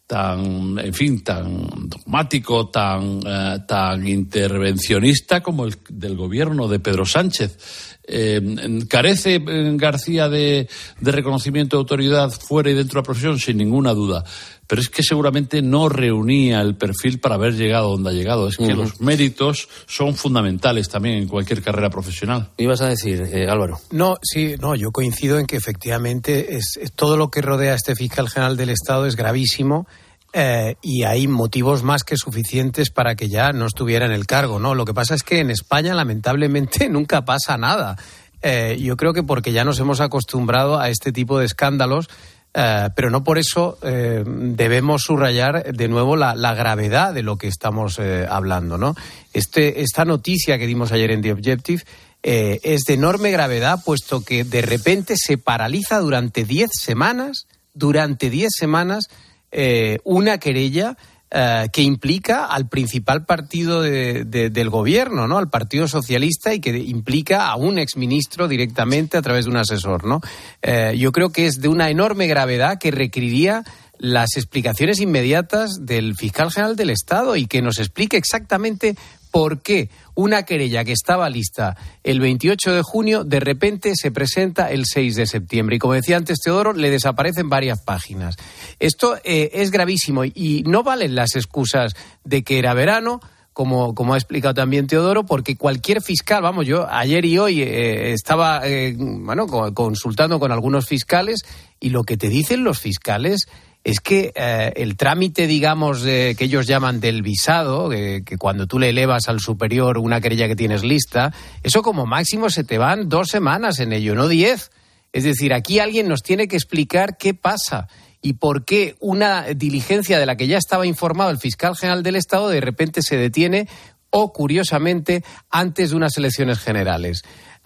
Speaker 17: tan, en fin, tan dogmático, tan, eh, tan intervencionista como el del gobierno de Pedro Sánchez. Eh, ¿Carece eh, García de, de reconocimiento de autoridad fuera y dentro de la profesión? Sin ninguna duda. Pero es que seguramente no reunía el perfil para haber llegado donde ha llegado. Es que uh-huh. los méritos son fundamentales también en cualquier carrera profesional.
Speaker 3: ¿Ibas a decir, eh, Álvaro?
Speaker 6: No, sí, no, yo coincido en que efectivamente es, es todo lo que rodea a este fiscal general del Estado es gravísimo. Eh, y hay motivos más que suficientes para que ya no estuviera en el cargo, ¿no? Lo que pasa es que en España, lamentablemente, nunca pasa nada. Eh, yo creo que porque ya nos hemos acostumbrado a este tipo de escándalos, eh, pero no por eso eh, debemos subrayar de nuevo la, la gravedad de lo que estamos eh, hablando, ¿no? Este, esta noticia que dimos ayer en The Objective eh, es de enorme gravedad, puesto que de repente se paraliza durante diez semanas, durante diez semanas, Eh, una querella eh, que implica al principal partido de, de, del gobierno, ¿no? Al Partido Socialista, y que implica a un exministro directamente a través de un asesor, ¿no? Eh, yo creo que es de una enorme gravedad que requeriría las explicaciones inmediatas del fiscal general del Estado, y que nos explique exactamente por qué una querella que estaba lista el veintiocho de junio de repente se presenta el seis de septiembre. Y como decía antes Teodoro, le desaparecen varias páginas. Esto eh, es gravísimo, y no valen las excusas de que era verano, como, como ha explicado también Teodoro, porque cualquier fiscal, vamos, yo ayer y hoy eh, estaba eh, bueno, consultando con algunos fiscales, y lo que te dicen los fiscales es que eh, el trámite, digamos, de, que ellos llaman del visado, eh, que cuando tú le elevas al superior una querella que tienes lista, eso como máximo se te van dos semanas en ello, no diez. Es decir, aquí alguien nos tiene que explicar qué pasa y por qué una diligencia de la que ya estaba informado el fiscal general del Estado de repente se detiene, o curiosamente antes de unas elecciones generales.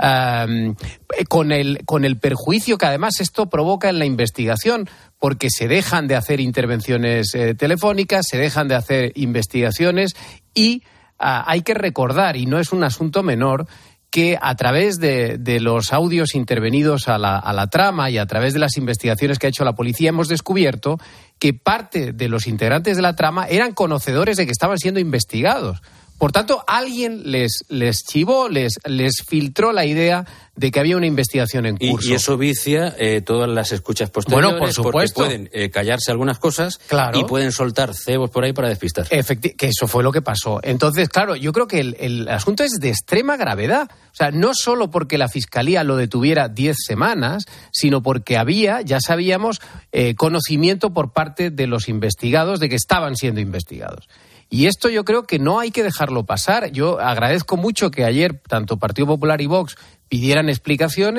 Speaker 6: Um, con el, con el perjuicio que además esto provoca en la investigación, porque se dejan de hacer intervenciones eh, telefónicas, se dejan de hacer investigaciones, y uh, hay que recordar, y no es un asunto menor, que a través de, de los audios intervenidos a la, a la trama y a través de las investigaciones que ha hecho la policía, hemos descubierto que parte de los integrantes de la trama eran conocedores de que estaban siendo investigados. Por tanto, alguien les, les chivó, les, les filtró la idea de que había una investigación en curso.
Speaker 3: Y, y eso vicia eh, todas las escuchas posteriores.
Speaker 6: Bueno, por supuesto.
Speaker 3: Porque pueden eh, callarse algunas cosas, claro, y pueden soltar cebos por ahí para despistar.
Speaker 6: Efecti- que eso fue lo que pasó. Entonces, claro, yo creo que el, el asunto es de extrema gravedad. O sea, no solo porque la Fiscalía lo detuviera diez semanas, sino porque había, ya sabíamos, eh, conocimiento por parte de los investigados de que estaban siendo investigados. Y esto yo creo que no hay que dejarlo pasar. Yo agradezco mucho que ayer tanto Partido Popular y Vox pidieran explicaciones,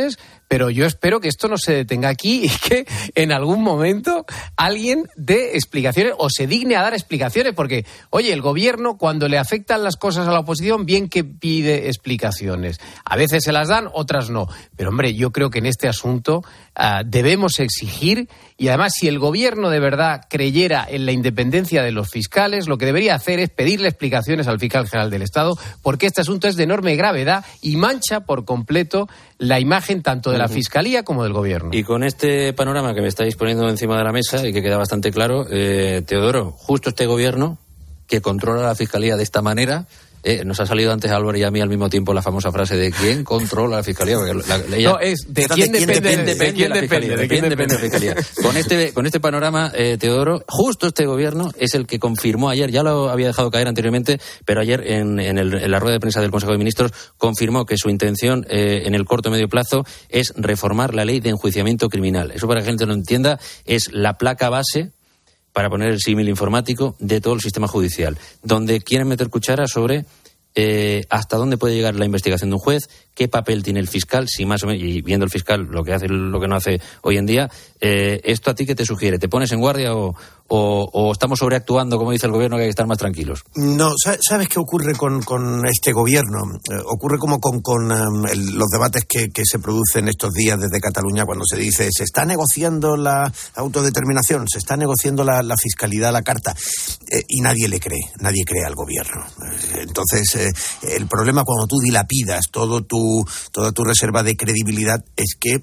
Speaker 6: pero yo espero que esto no se detenga aquí y que en algún momento alguien dé explicaciones o se digne a dar explicaciones, porque, oye, el gobierno cuando le afectan las cosas a la oposición, bien que pide explicaciones. A veces se las dan, otras no. Pero, hombre, yo creo que en este asunto uh, debemos exigir, y además si el gobierno de verdad creyera en la independencia de los fiscales, lo que debería hacer es pedirle explicaciones al fiscal general del Estado, porque este asunto es de enorme gravedad y mancha por completo la imagen tanto de la Fiscalía como del Gobierno.
Speaker 3: Y con este panorama que me estáis poniendo encima de la mesa y que queda bastante claro, eh, Teodoro, justo este Gobierno que controla la Fiscalía de esta manera... Eh, nos ha salido antes a Álvaro y a mí al mismo tiempo la famosa frase de ¿quién controla la Fiscalía? Porque la, la, ella,
Speaker 6: no, es de quién depende, depende, de quién depende,
Speaker 3: de quién depende la Fiscalía. Con este, con este panorama, eh, Teodoro, justo este gobierno es el que confirmó ayer, ya lo había dejado caer anteriormente, pero ayer en, en, el, en la rueda de prensa del Consejo de Ministros confirmó que su intención eh, en el corto medio plazo es reformar la ley de enjuiciamiento criminal. Eso, para que la gente lo entienda, es la placa base, para poner el símil informático, de todo el sistema judicial, donde quieren meter cuchara sobre eh, hasta dónde puede llegar la investigación de un juez, qué papel tiene el fiscal, si más o menos, y viendo el fiscal lo que hace, lo que no hace hoy en día, eh, ¿esto a ti qué te sugiere? ¿Te pones en guardia o, o, o estamos sobreactuando, como dice el gobierno, que hay que estar más tranquilos?
Speaker 16: No, ¿sabes qué ocurre con, con este gobierno? Eh, ocurre como con, con um, el, los debates que, que se producen estos días desde Cataluña, cuando se dice se está negociando la autodeterminación, se está negociando la, la fiscalidad a la carta, eh, y nadie le cree, nadie cree al gobierno. Eh, entonces, eh, el problema cuando tú dilapidas todo tu toda tu reserva de credibilidad es que eh,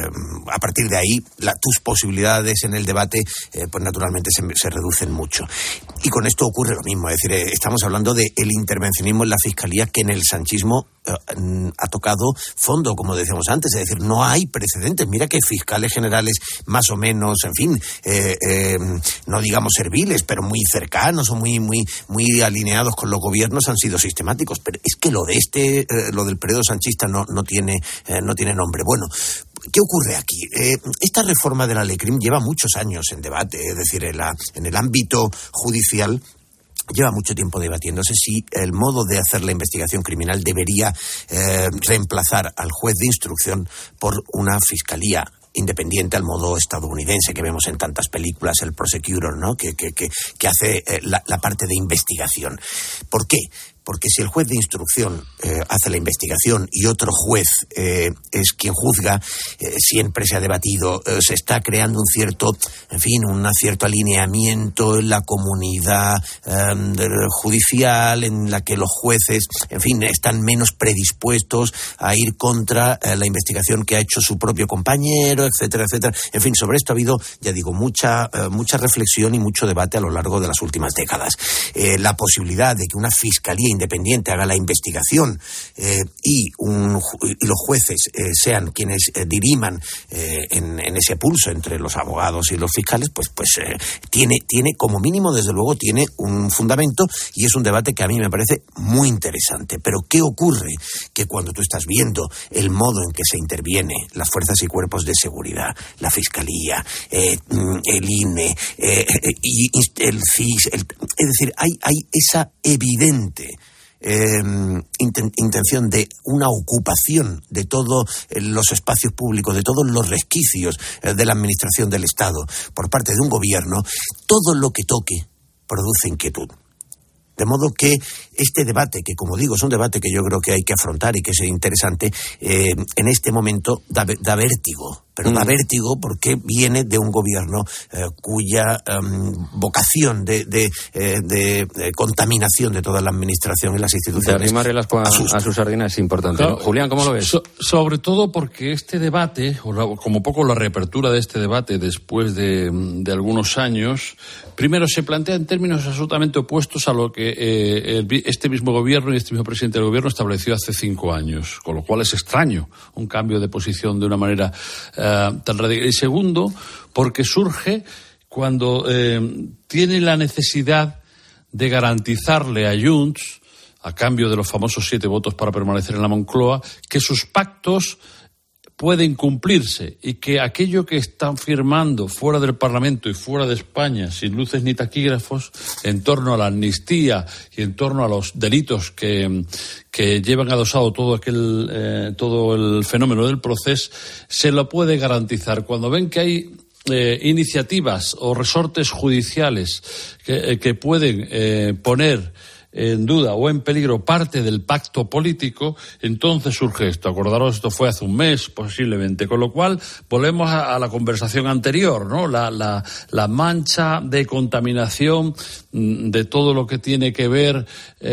Speaker 16: a partir de ahí la, tus posibilidades en el debate eh, pues naturalmente se, se reducen mucho. Y con esto ocurre lo mismo, es decir, eh, estamos hablando del intervencionismo en la Fiscalía que en el sanchismo eh, ha tocado fondo, como decíamos antes, es decir, no hay precedentes. Mira que fiscales generales más o menos, en fin, eh, eh, no digamos serviles, pero muy cercanos o muy, muy, muy alineados con los gobiernos han sido sistemáticos, pero es que lo de este, eh, lo del periodo sanchista No, no, tiene, eh, no tiene nombre. Bueno, ¿qué ocurre aquí? Eh, esta reforma de la Lecrim lleva muchos años en debate, es decir, en, la, en el ámbito judicial lleva mucho tiempo debatiéndose si el modo de hacer la investigación criminal debería eh, reemplazar al juez de instrucción por una fiscalía independiente al modo estadounidense que vemos en tantas películas, el prosecutor, ¿no? que, que, que, que hace eh, la, la parte de investigación. ¿Por qué? Porque si el juez de instrucción eh, hace la investigación y otro juez eh, es quien juzga, eh, siempre se ha debatido, eh, se está creando un cierto, en fin, un cierto alineamiento en la comunidad eh, judicial, en la que los jueces, en fin, están menos predispuestos a ir contra eh, la investigación que ha hecho su propio compañero, etcétera, etcétera. En fin, sobre esto ha habido, ya digo, mucha, eh, mucha reflexión y mucho debate a lo largo de las últimas décadas. Eh, la posibilidad de que una fiscalía independiente haga la investigación eh, y, un, y los jueces eh, sean quienes eh, diriman eh, en, en ese pulso entre los abogados y los fiscales, pues, pues eh, tiene, tiene, como mínimo, desde luego, tiene un fundamento y es un debate que a mí me parece muy interesante. Pero ¿qué ocurre? Que cuando tú estás viendo el modo en que se interviene las fuerzas y cuerpos de seguridad, la Fiscalía, eh, el I N E eh, y el C I S, el, es decir, hay, hay esa evidente Eh, inten- intención de una ocupación de todos eh, los espacios públicos, de todos los resquicios eh, de la administración del Estado por parte de un gobierno, todo lo que toque produce inquietud. De modo que este debate, que como digo es un debate que yo creo que hay que afrontar y que es interesante, eh, en este momento da, da vértigo. Pero da vértigo porque viene de un gobierno eh, cuya um, vocación de, de, eh, de, de contaminación de toda la administración y las instituciones.
Speaker 3: De arrimar el asco a, a su sardina es importante. Claro, ¿no? Julián, ¿cómo lo ves?
Speaker 17: So, sobre todo porque este debate, o la, como poco la reapertura de este debate después de, de algunos años, primero se plantea en términos absolutamente opuestos a lo que eh, el, este mismo gobierno y este mismo presidente del gobierno estableció hace cinco años, con lo cual es extraño un cambio de posición de una manera Uh, tan radical. Y segundo, porque surge cuando eh, tiene la necesidad de garantizarle a Junts, a cambio de los famosos siete votos para permanecer en la Moncloa, que sus pactos pueden cumplirse y que aquello que están firmando fuera del Parlamento y fuera de España, sin luces ni taquígrafos, en torno a la amnistía y en torno a los delitos que, que llevan adosado todo aquel eh, todo el fenómeno del proceso, se lo puede garantizar. Cuando ven que hay eh, iniciativas o resortes judiciales que, eh, que pueden eh, poner en duda o en peligro parte del pacto político, entonces surge esto. Acordaros, esto fue hace un mes posiblemente, con lo cual volvemos a, a la conversación anterior, ¿no? La, la, la mancha de contaminación de todo lo que tiene que ver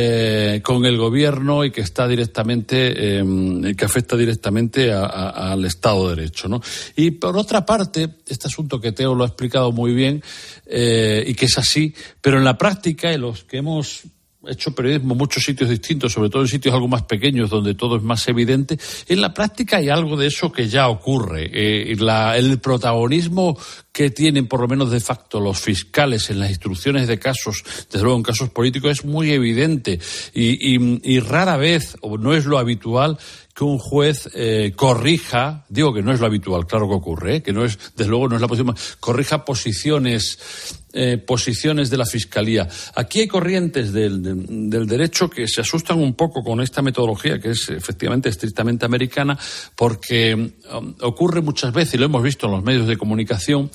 Speaker 17: eh, con el gobierno y que está directamente, eh, que afecta directamente a, a, al Estado de Derecho, ¿no? Y por otra parte, este asunto que Teo lo ha explicado muy bien eh, y que es así, pero en la práctica, en los que hemos hecho periodismo en muchos sitios distintos, sobre todo en sitios algo más pequeños donde todo es más evidente, en la práctica hay algo de eso que ya ocurre. Eh, la, el protagonismo que tienen, por lo menos de facto, los fiscales en las instrucciones de casos, desde luego en casos políticos, es muy evidente y, y, y rara vez, o no es lo habitual, que un juez eh, corrija, digo que no es lo habitual, claro que ocurre, ¿eh? que no es, desde luego no es la posición, corrija posiciones eh, posiciones de la Fiscalía. Aquí hay corrientes del, del, del derecho que se asustan un poco con esta metodología, que es efectivamente estrictamente americana, porque um, ocurre muchas veces, y lo hemos visto en los medios de comunicación,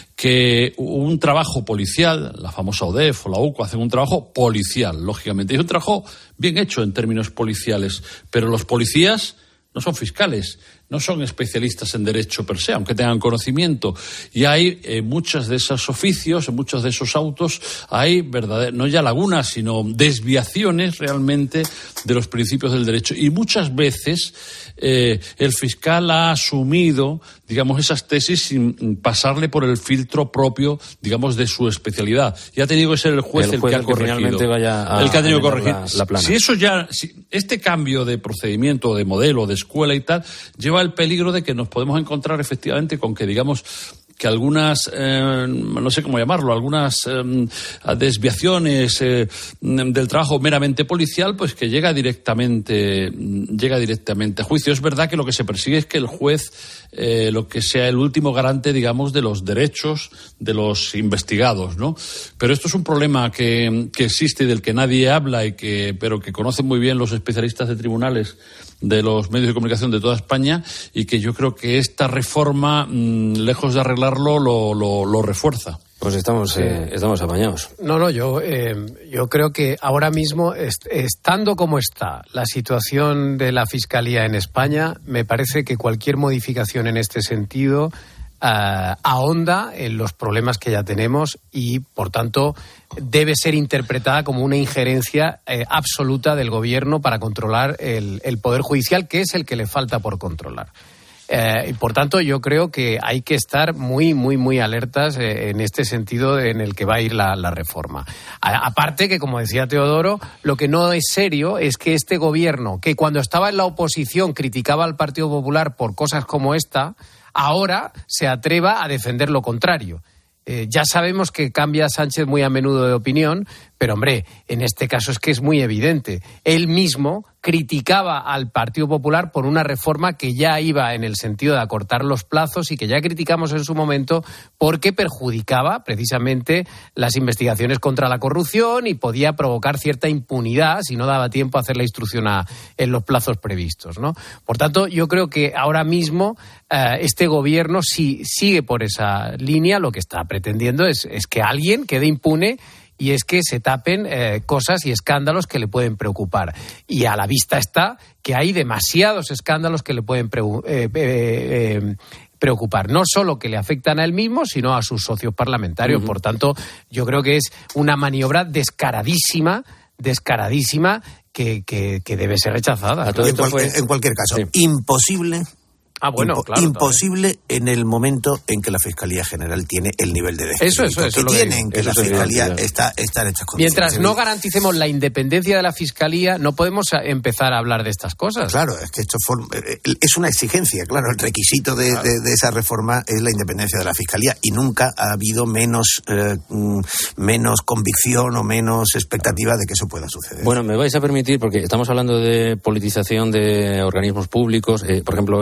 Speaker 17: que un trabajo policial, la famosa O D E F o la U C O, hacen un trabajo policial, lógicamente. Es un trabajo bien hecho en términos policiales, pero los policías no son fiscales, no son especialistas en derecho per se, aunque tengan conocimiento. Y hay eh, muchos de esos oficios, en muchos de esos autos, hay verdaderas, no ya lagunas, sino desviaciones realmente de los principios del derecho. Y muchas veces eh, el fiscal ha asumido, digamos, esas tesis sin pasarle por el filtro propio, digamos, de su especialidad. Y ha tenido que ser el juez el, el juez que ha corregido.
Speaker 3: Vaya a,
Speaker 17: el que ha tenido que corregir.
Speaker 3: La, la plana.
Speaker 17: Si eso ya, si este cambio de procedimiento, de modelo, de escuela y tal, lleva el peligro de que nos podemos encontrar efectivamente con que, digamos, que algunas, eh, no sé cómo llamarlo, algunas eh, desviaciones eh, del trabajo meramente policial, pues que llega directamente, llega directamente a juicio. Es verdad que lo que se persigue es que el juez, eh, lo que sea el último garante, digamos, de los derechos de los investigados, ¿no? Pero esto es un problema que, que existe y del que nadie habla y que, pero que conocen muy bien los especialistas de tribunales de los medios de comunicación de toda España, y que yo creo que esta reforma, mmm, lejos de arreglarlo, lo, lo, lo refuerza.
Speaker 3: Pues estamos,
Speaker 6: Sí.
Speaker 3: eh, estamos apañados.
Speaker 6: No, no, yo, eh, yo creo que ahora mismo, est- estando como está la situación de la Fiscalía en España, me parece que cualquier modificación en este sentido Uh, ahonda en los problemas que ya tenemos y, por tanto, debe ser interpretada como una injerencia eh, absoluta del gobierno para controlar el, el poder judicial, que es el que le falta por controlar. Eh, y por tanto, yo creo que hay que estar muy, muy, muy alertas eh, en este sentido en el que va a ir la, la reforma. A, aparte que, como decía Teodoro, lo que no es serio es que este gobierno, que cuando estaba en la oposición criticaba al Partido Popular por cosas como esta, ahora se atreva a defender lo contrario. Eh, ya sabemos que cambia Sánchez muy a menudo de opinión, pero, hombre, en este caso es que es muy evidente. Él mismo criticaba al Partido Popular por una reforma que ya iba en el sentido de acortar los plazos y que ya criticamos en su momento porque perjudicaba precisamente las investigaciones contra la corrupción y podía provocar cierta impunidad si no daba tiempo a hacer la instrucción a, en los plazos previstos, ¿no? Por tanto, yo creo que ahora mismo eh, este gobierno, si sigue por esa línea, lo que está pretendiendo es, es que alguien quede impune y es que se tapen eh, cosas y escándalos que le pueden preocupar. Y a la vista está que hay demasiados escándalos que le pueden pre- eh, eh, eh, preocupar. No solo que le afectan a él mismo, sino a sus socios parlamentarios. Uh-huh. Por tanto, yo creo que es una maniobra descaradísima, descaradísima, que, que, que debe ser rechazada.
Speaker 16: En, cual, fue... en cualquier caso, sí. imposible...
Speaker 6: Ah, bueno,
Speaker 16: Impo-
Speaker 6: claro.
Speaker 16: Imposible en el momento en que la Fiscalía General tiene el nivel de
Speaker 6: Eso,
Speaker 16: descrédito
Speaker 6: eso, eso
Speaker 16: que
Speaker 6: es lo
Speaker 16: tienen,
Speaker 6: que,
Speaker 16: que la
Speaker 6: eso
Speaker 16: Fiscalía
Speaker 6: es
Speaker 16: está, está en estas condiciones.
Speaker 6: Mientras no garanticemos la independencia de la Fiscalía, no podemos empezar a hablar de estas cosas.
Speaker 16: Claro, es que esto forma, es una exigencia, claro, el requisito de, claro. de, de esa reforma es la independencia de la Fiscalía y nunca ha habido menos, eh, menos convicción o menos expectativa de que eso pueda suceder.
Speaker 3: Bueno, me vais a permitir, porque estamos hablando de politización de organismos públicos, eh, por ejemplo, hoy eh,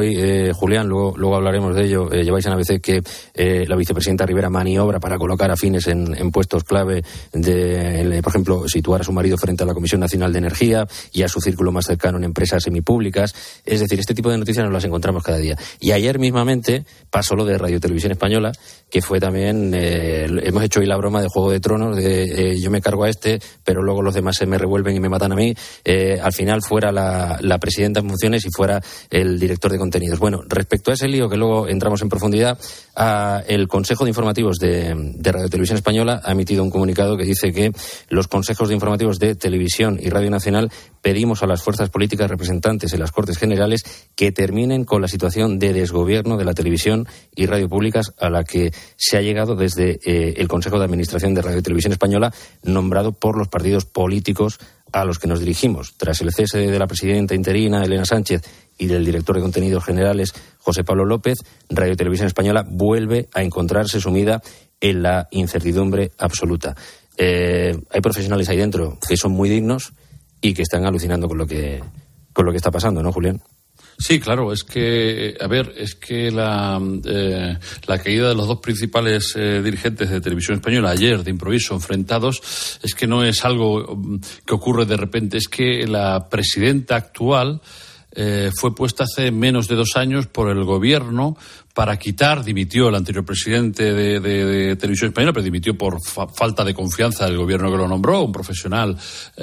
Speaker 3: eh, Julián, luego, luego hablaremos de ello. Eh, lleváis en A B C que eh, la vicepresidenta Rivera maniobra para colocar a Fines en, en puestos clave de, en, por ejemplo, situar a su marido frente a la Comisión Nacional de Energía y a su círculo más cercano en empresas semipúblicas. Es decir, este tipo de noticias nos las encontramos cada día. Y ayer mismamente pasó lo de Radio Televisión Española, que fue también, eh, hemos hecho hoy la broma de Juego de Tronos, de eh, yo me cargo a este, pero luego los demás se me revuelven y me matan a mí. Eh, al final fuera la, la presidenta en funciones y fuera el director de contenidos. Bueno, respecto a ese lío, que luego entramos en profundidad, a el Consejo de Informativos de, de Radio Televisión Española ha emitido un comunicado que dice que los consejos de informativos de Televisión y Radio Nacional pedimos a las fuerzas políticas representantes en las Cortes Generales que terminen con la situación de desgobierno de la televisión y radio públicas a la que se ha llegado desde eh, el Consejo de Administración de Radio Televisión Española, nombrado por los partidos políticos a los que nos dirigimos. Tras el cese de la presidenta interina, Elena Sánchez, y del director de contenidos generales, José Pablo López, Radio Televisión Española vuelve a encontrarse sumida en la incertidumbre absoluta. Eh, hay profesionales ahí dentro que son muy dignos y que están alucinando con lo que, con lo que está pasando, ¿no, Julián?
Speaker 17: Sí, claro, es que, a ver, es que la, eh, la caída de los dos principales eh, dirigentes de Televisión Española ayer, de improviso, enfrentados, es que no es algo que ocurre de repente, es que la presidenta actual eh, fue puesta hace menos de dos años por el gobierno para quitar, dimitió el anterior presidente de, de, de Televisión Española, pero dimitió por fa- falta de confianza del gobierno que lo nombró, un profesional,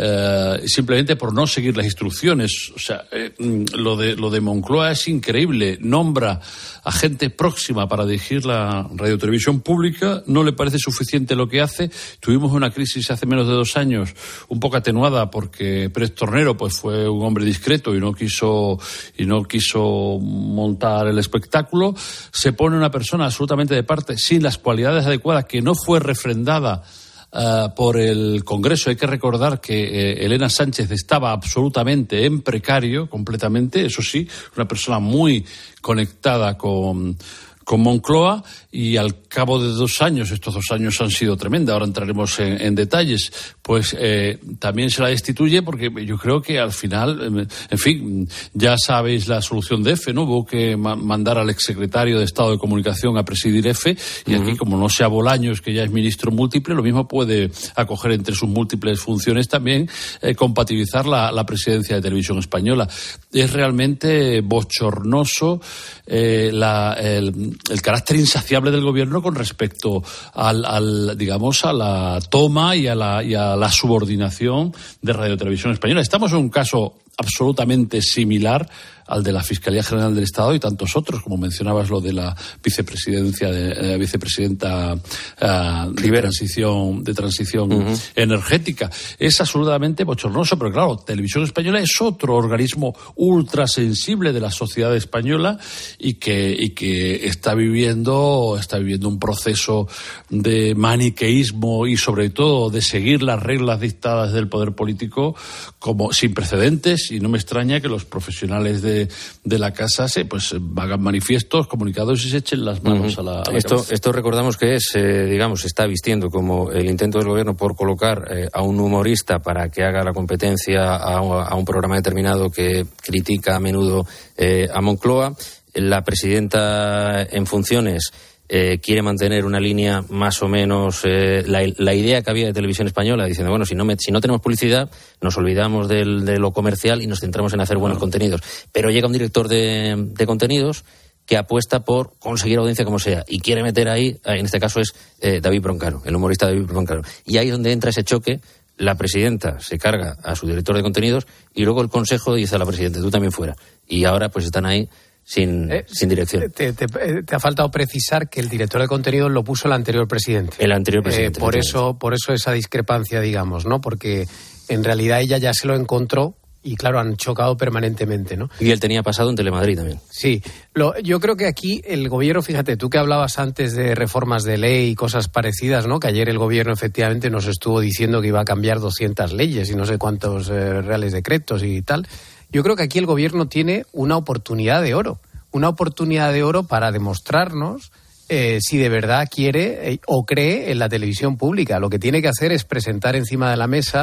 Speaker 17: eh, simplemente por no seguir las instrucciones. O sea, eh, lo de lo de Moncloa es increíble. Nombra a gente próxima para dirigir la radiotelevisión pública, no le parece suficiente lo que hace. Tuvimos una crisis hace menos de dos años, un poco atenuada porque Pérez Tornero pues fue un hombre discreto y no quiso y no quiso montar el espectáculo. Se pone una persona absolutamente de parte, sin las cualidades adecuadas, que no fue refrendada uh, por el Congreso. Hay que recordar que eh, Elena Sánchez estaba absolutamente en precario, completamente, eso sí, una persona muy conectada con, con Moncloa, y al cabo de dos años, estos dos años han sido tremendos, ahora entraremos en, en detalles, pues eh, también se la destituye porque yo creo que al final, en fin, ya sabéis la solución de F, ¿no? Hubo que ma- mandar al exsecretario de Estado de Comunicación a presidir F, y uh-huh. aquí, como no sea Bolaños, que ya es ministro múltiple, lo mismo puede acoger entre sus múltiples funciones también eh, compatibilizar la, la presidencia de Televisión Española. Es realmente bochornoso eh, la, el, el carácter insaciable del gobierno con respecto al, al digamos a la toma y a la, y a la subordinación de Radio Televisión Española. Estamos en un caso absolutamente similar al de la Fiscalía General del Estado y tantos otros, como mencionabas lo de la vicepresidencia de eh, vicepresidenta uh, de transición de transición uh-huh. energética. Es absolutamente bochornoso, pero claro, Televisión Española es otro organismo ultrasensible de la sociedad española y que y que está viviendo está viviendo un proceso de maniqueísmo y sobre todo de seguir las reglas dictadas del poder político como sin precedentes, y no me extraña que los profesionales de de la casa se pues hagan manifiestos, comunicados y se echen las manos uh-huh. a la, a la
Speaker 3: esto
Speaker 17: cabeza.
Speaker 3: Esto recordamos que es, eh, digamos, se está vistiendo como el intento del gobierno por colocar eh, a un humorista para que haga la competencia a, a un programa determinado que critica a menudo eh, a Moncloa. La presidenta en funciones Eh, quiere mantener una línea más o menos, eh, la, la idea que había de Televisión Española, diciendo, bueno, si no, me, si no tenemos publicidad, nos olvidamos del, de lo comercial y nos centramos en hacer buenos contenidos. Pero llega un director de, de contenidos que apuesta por conseguir audiencia como sea y quiere meter ahí, en este caso es eh, David Broncano, el humorista David Broncano. Y ahí es donde entra ese choque. La presidenta se carga a su director de contenidos y luego el consejo dice a la presidenta, tú también fuera. Y ahora pues están ahí sin, eh, sin dirección.
Speaker 6: Te, te, te ha faltado precisar que el director de contenidos lo puso el anterior presidente.
Speaker 3: El anterior presidente.
Speaker 6: Eh, por eso, por eso esa discrepancia, digamos, ¿no? Porque en realidad ella ya se lo encontró y, claro, han chocado permanentemente, ¿no?
Speaker 3: Y él tenía pasado en Telemadrid también.
Speaker 6: Sí. Lo, yo creo que aquí el gobierno, fíjate, tú que hablabas antes de reformas de ley y cosas parecidas, ¿no? Que ayer el gobierno efectivamente nos estuvo diciendo que iba a cambiar doscientas leyes y no sé cuántos eh, reales decretos y tal. Yo creo que aquí el gobierno tiene una oportunidad de oro, una oportunidad de oro para demostrarnos eh, si de verdad quiere eh, o cree en la televisión pública. Lo que tiene que hacer es presentar encima de la mesa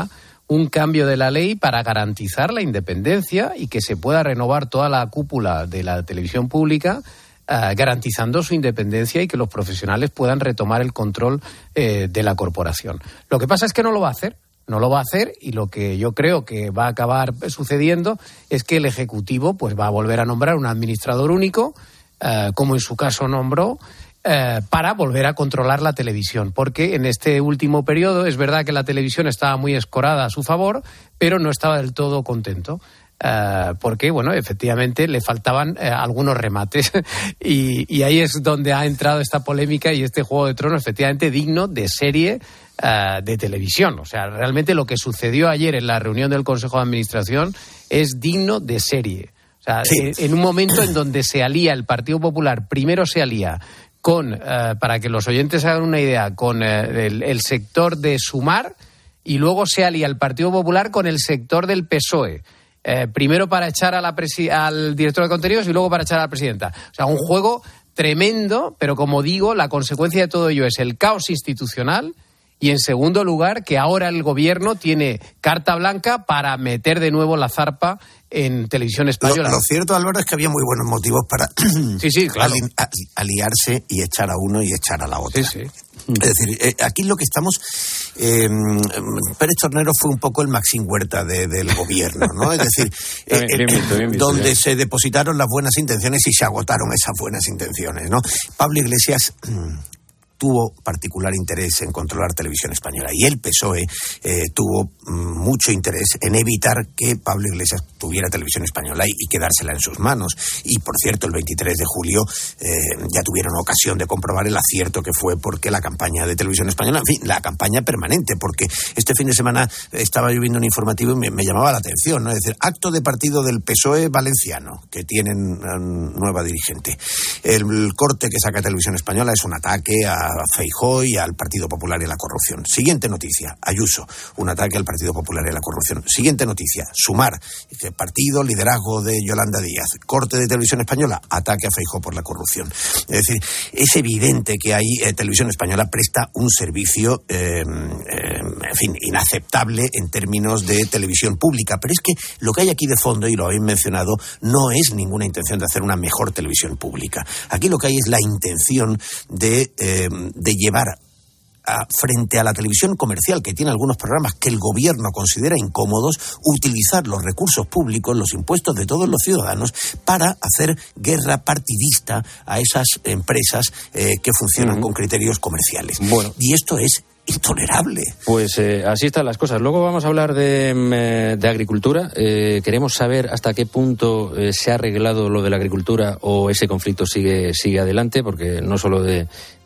Speaker 6: un cambio de la ley para garantizar la independencia y que se pueda renovar toda la cúpula de la televisión pública, eh, garantizando su independencia y que los profesionales puedan retomar el control eh, de la corporación. Lo que pasa es que no lo va a hacer. No lo va a hacer y lo que yo creo que va a acabar sucediendo es que el Ejecutivo pues va a volver a nombrar un administrador único, eh, como en su caso nombró, Eh, para volver a controlar la televisión, porque en este último periodo es verdad que la televisión estaba muy escorada a su favor, pero no estaba del todo contento. Uh, porque, bueno, efectivamente le faltaban uh, algunos remates y, y ahí es donde ha entrado esta polémica y este Juego de Tronos efectivamente digno de serie uh, de televisión. O sea, realmente lo que sucedió ayer en la reunión del Consejo de Administración es digno de serie. O sea, sí. en, en un momento en donde se alía el Partido Popular, primero se alía con, uh, para que los oyentes hagan una idea, con uh, el, el sector de Sumar y luego se alía el Partido Popular con el sector del P S O E. Eh, primero para echar a la presi- al director de contenidos y luego para echar a la presidenta. O sea, un juego tremendo, pero como digo, la consecuencia de todo ello es el caos institucional y, en segundo lugar, que ahora el gobierno tiene carta blanca para meter de nuevo la zarpa en televisión española.
Speaker 16: Lo, lo cierto, Álvaro, es que había muy buenos motivos para
Speaker 6: sí, sí, claro.
Speaker 16: ali- aliarse y echar a uno y echar a la otra.
Speaker 6: Sí, sí.
Speaker 16: Es decir, eh, aquí lo que estamos... Eh, Pérez Tornero fue un poco el Maxim Huerta de, del gobierno, ¿no? Es decir, eh, bien, bien visto, bien visto, donde bien. se depositaron las buenas intenciones y se agotaron esas buenas intenciones, ¿no? Pablo Iglesias tuvo particular interés en controlar Televisión Española y el P S O E eh, tuvo mm, mucho interés en evitar que Pablo Iglesias tuviera Televisión Española y, y quedársela en sus manos. Y, por cierto, el veintitrés de julio eh, ya tuvieron ocasión de comprobar el acierto que fue, porque la campaña de Televisión Española, en fin, la campaña permanente, porque este fin de semana estaba yo viendo un informativo y me, me llamaba la atención, ¿no? Es decir, acto de partido del P S O E valenciano, que tienen um, nueva dirigente. El, el corte que saca Televisión Española es un ataque a a Feijóo y al Partido Popular y a la corrupción. Siguiente noticia, Ayuso, un ataque al Partido Popular y a la corrupción. Siguiente noticia, Sumar, partido, liderazgo de Yolanda Díaz. Corte de Televisión Española, ataque a Feijóo por la corrupción. Es decir, es evidente que ahí eh, Televisión Española presta un servicio, eh, eh, en fin, inaceptable en términos de televisión pública. Pero es que lo que hay aquí de fondo, y lo habéis mencionado, no es ninguna intención de hacer una mejor televisión pública. Aquí lo que hay es la intención de... Eh, de llevar a, frente a la televisión comercial, que tiene algunos programas que el gobierno considera incómodos, utilizar los recursos públicos, los impuestos de todos los ciudadanos, para hacer guerra partidista a esas empresas eh, que funcionan uh-huh. con criterios comerciales. Bueno. Y esto es intolerable.
Speaker 3: Pues eh, así están las cosas. Luego vamos a hablar de, de agricultura. Eh, queremos saber hasta qué punto eh, se ha arreglado lo de la agricultura o ese conflicto sigue sigue adelante, porque no solo de,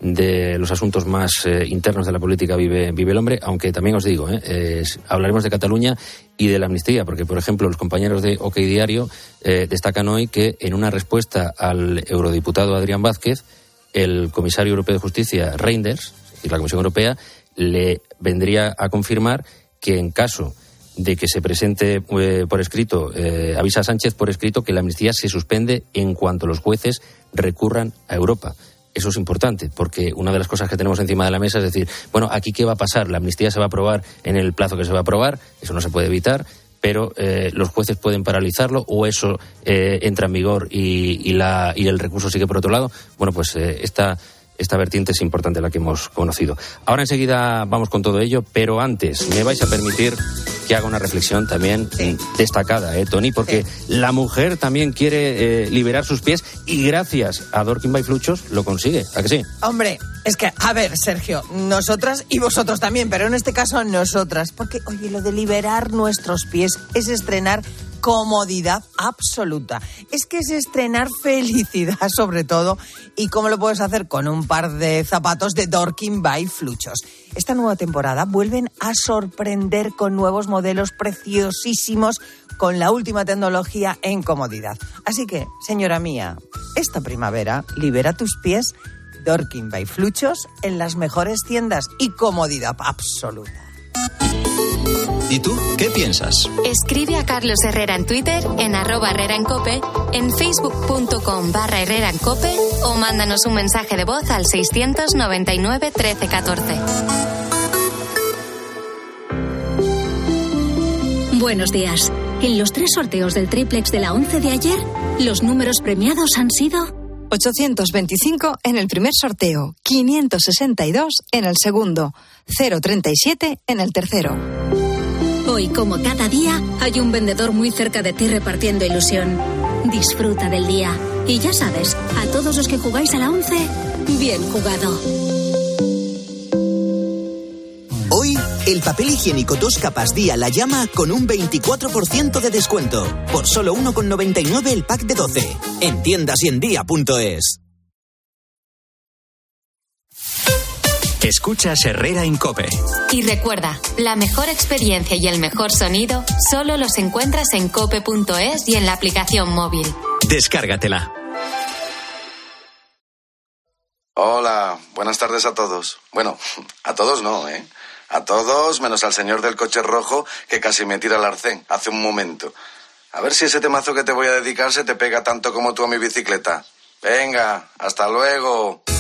Speaker 3: de los asuntos más eh, internos de la política vive, vive el hombre, aunque también os digo, eh, eh, hablaremos de Cataluña y de la amnistía, porque, por ejemplo, los compañeros de OK Diario eh, destacan hoy que, en una respuesta al eurodiputado Adrián Vázquez, el comisario europeo de Justicia, Reinders, es decir, la Comisión Europea, le vendría a confirmar que, en caso de que se presente eh, por escrito, eh, avisa a Sánchez por escrito que la amnistía se suspende en cuanto los jueces recurran a Europa. Eso es importante, porque una de las cosas que tenemos encima de la mesa es decir, bueno, ¿aquí qué va a pasar? ¿La amnistía se va a aprobar en el plazo que se va a aprobar? Eso no se puede evitar, pero eh, los jueces pueden paralizarlo, o eso eh, entra en vigor y, y, la, y el recurso sigue por otro lado. Bueno, pues eh, esta... Esta vertiente es importante, la que hemos conocido. Ahora enseguida vamos con todo ello, pero antes me vais a permitir que haga una reflexión también sí. destacada, ¿eh, Tony? Porque sí. la mujer también quiere eh, liberar sus pies y, gracias a Dorkin by Fluchos, lo consigue. ¿A que sí?
Speaker 8: Hombre, es que, a ver, Sergio, nosotras y vosotros también, pero en este caso nosotras. Porque, oye, lo de liberar nuestros pies es estrenar comodidad absoluta. Es que es estrenar felicidad, sobre todo. ¿Y cómo lo puedes hacer? Con un par de zapatos de Dorkin by Fluchos. Esta nueva temporada vuelven a sorprender con nuevos modelos preciosísimos, con la última tecnología en comodidad. Así que, señora mía, esta primavera libera tus pies. Dorkin by Fluchos en las mejores tiendas y comodidad absoluta.
Speaker 1: ¿Y tú qué piensas?
Speaker 2: Escribe a Carlos Herrera en Twitter, en arroba Herrera en Cope, en facebook.com barra Herrera en Cope, o mándanos un mensaje de voz al seiscientos noventa y nueve trece catorce.
Speaker 10: Buenos días. En los tres sorteos del triplex de la once de ayer, los números premiados han sido
Speaker 11: ochocientos veinticinco en el primer sorteo, quinientos sesenta y dos en el segundo, cero treinta y siete en el tercero.
Speaker 10: Hoy, como cada día, hay un vendedor muy cerca de ti repartiendo ilusión. Disfruta del día. Y ya sabes, a todos los que jugáis a la once, bien jugado.
Speaker 18: Hoy, el papel higiénico dos capas Día La Llama con un veinticuatro por ciento de descuento. Por solo uno con noventa y nueve el pack de doce. En tiendas y en día punto es.
Speaker 1: Escuchas Herrera en COPE.
Speaker 2: Y recuerda, la mejor experiencia y el mejor sonido solo los encuentras en cope punto es y en la aplicación móvil.
Speaker 1: Descárgatela.
Speaker 19: Hola, buenas tardes a todos. Bueno, a todos no, ¿eh? A todos, menos al señor del coche rojo que casi me tira al arcén hace un momento. A ver si ese temazo que te voy a dedicar se te pega tanto como tú a mi bicicleta. Venga, hasta luego.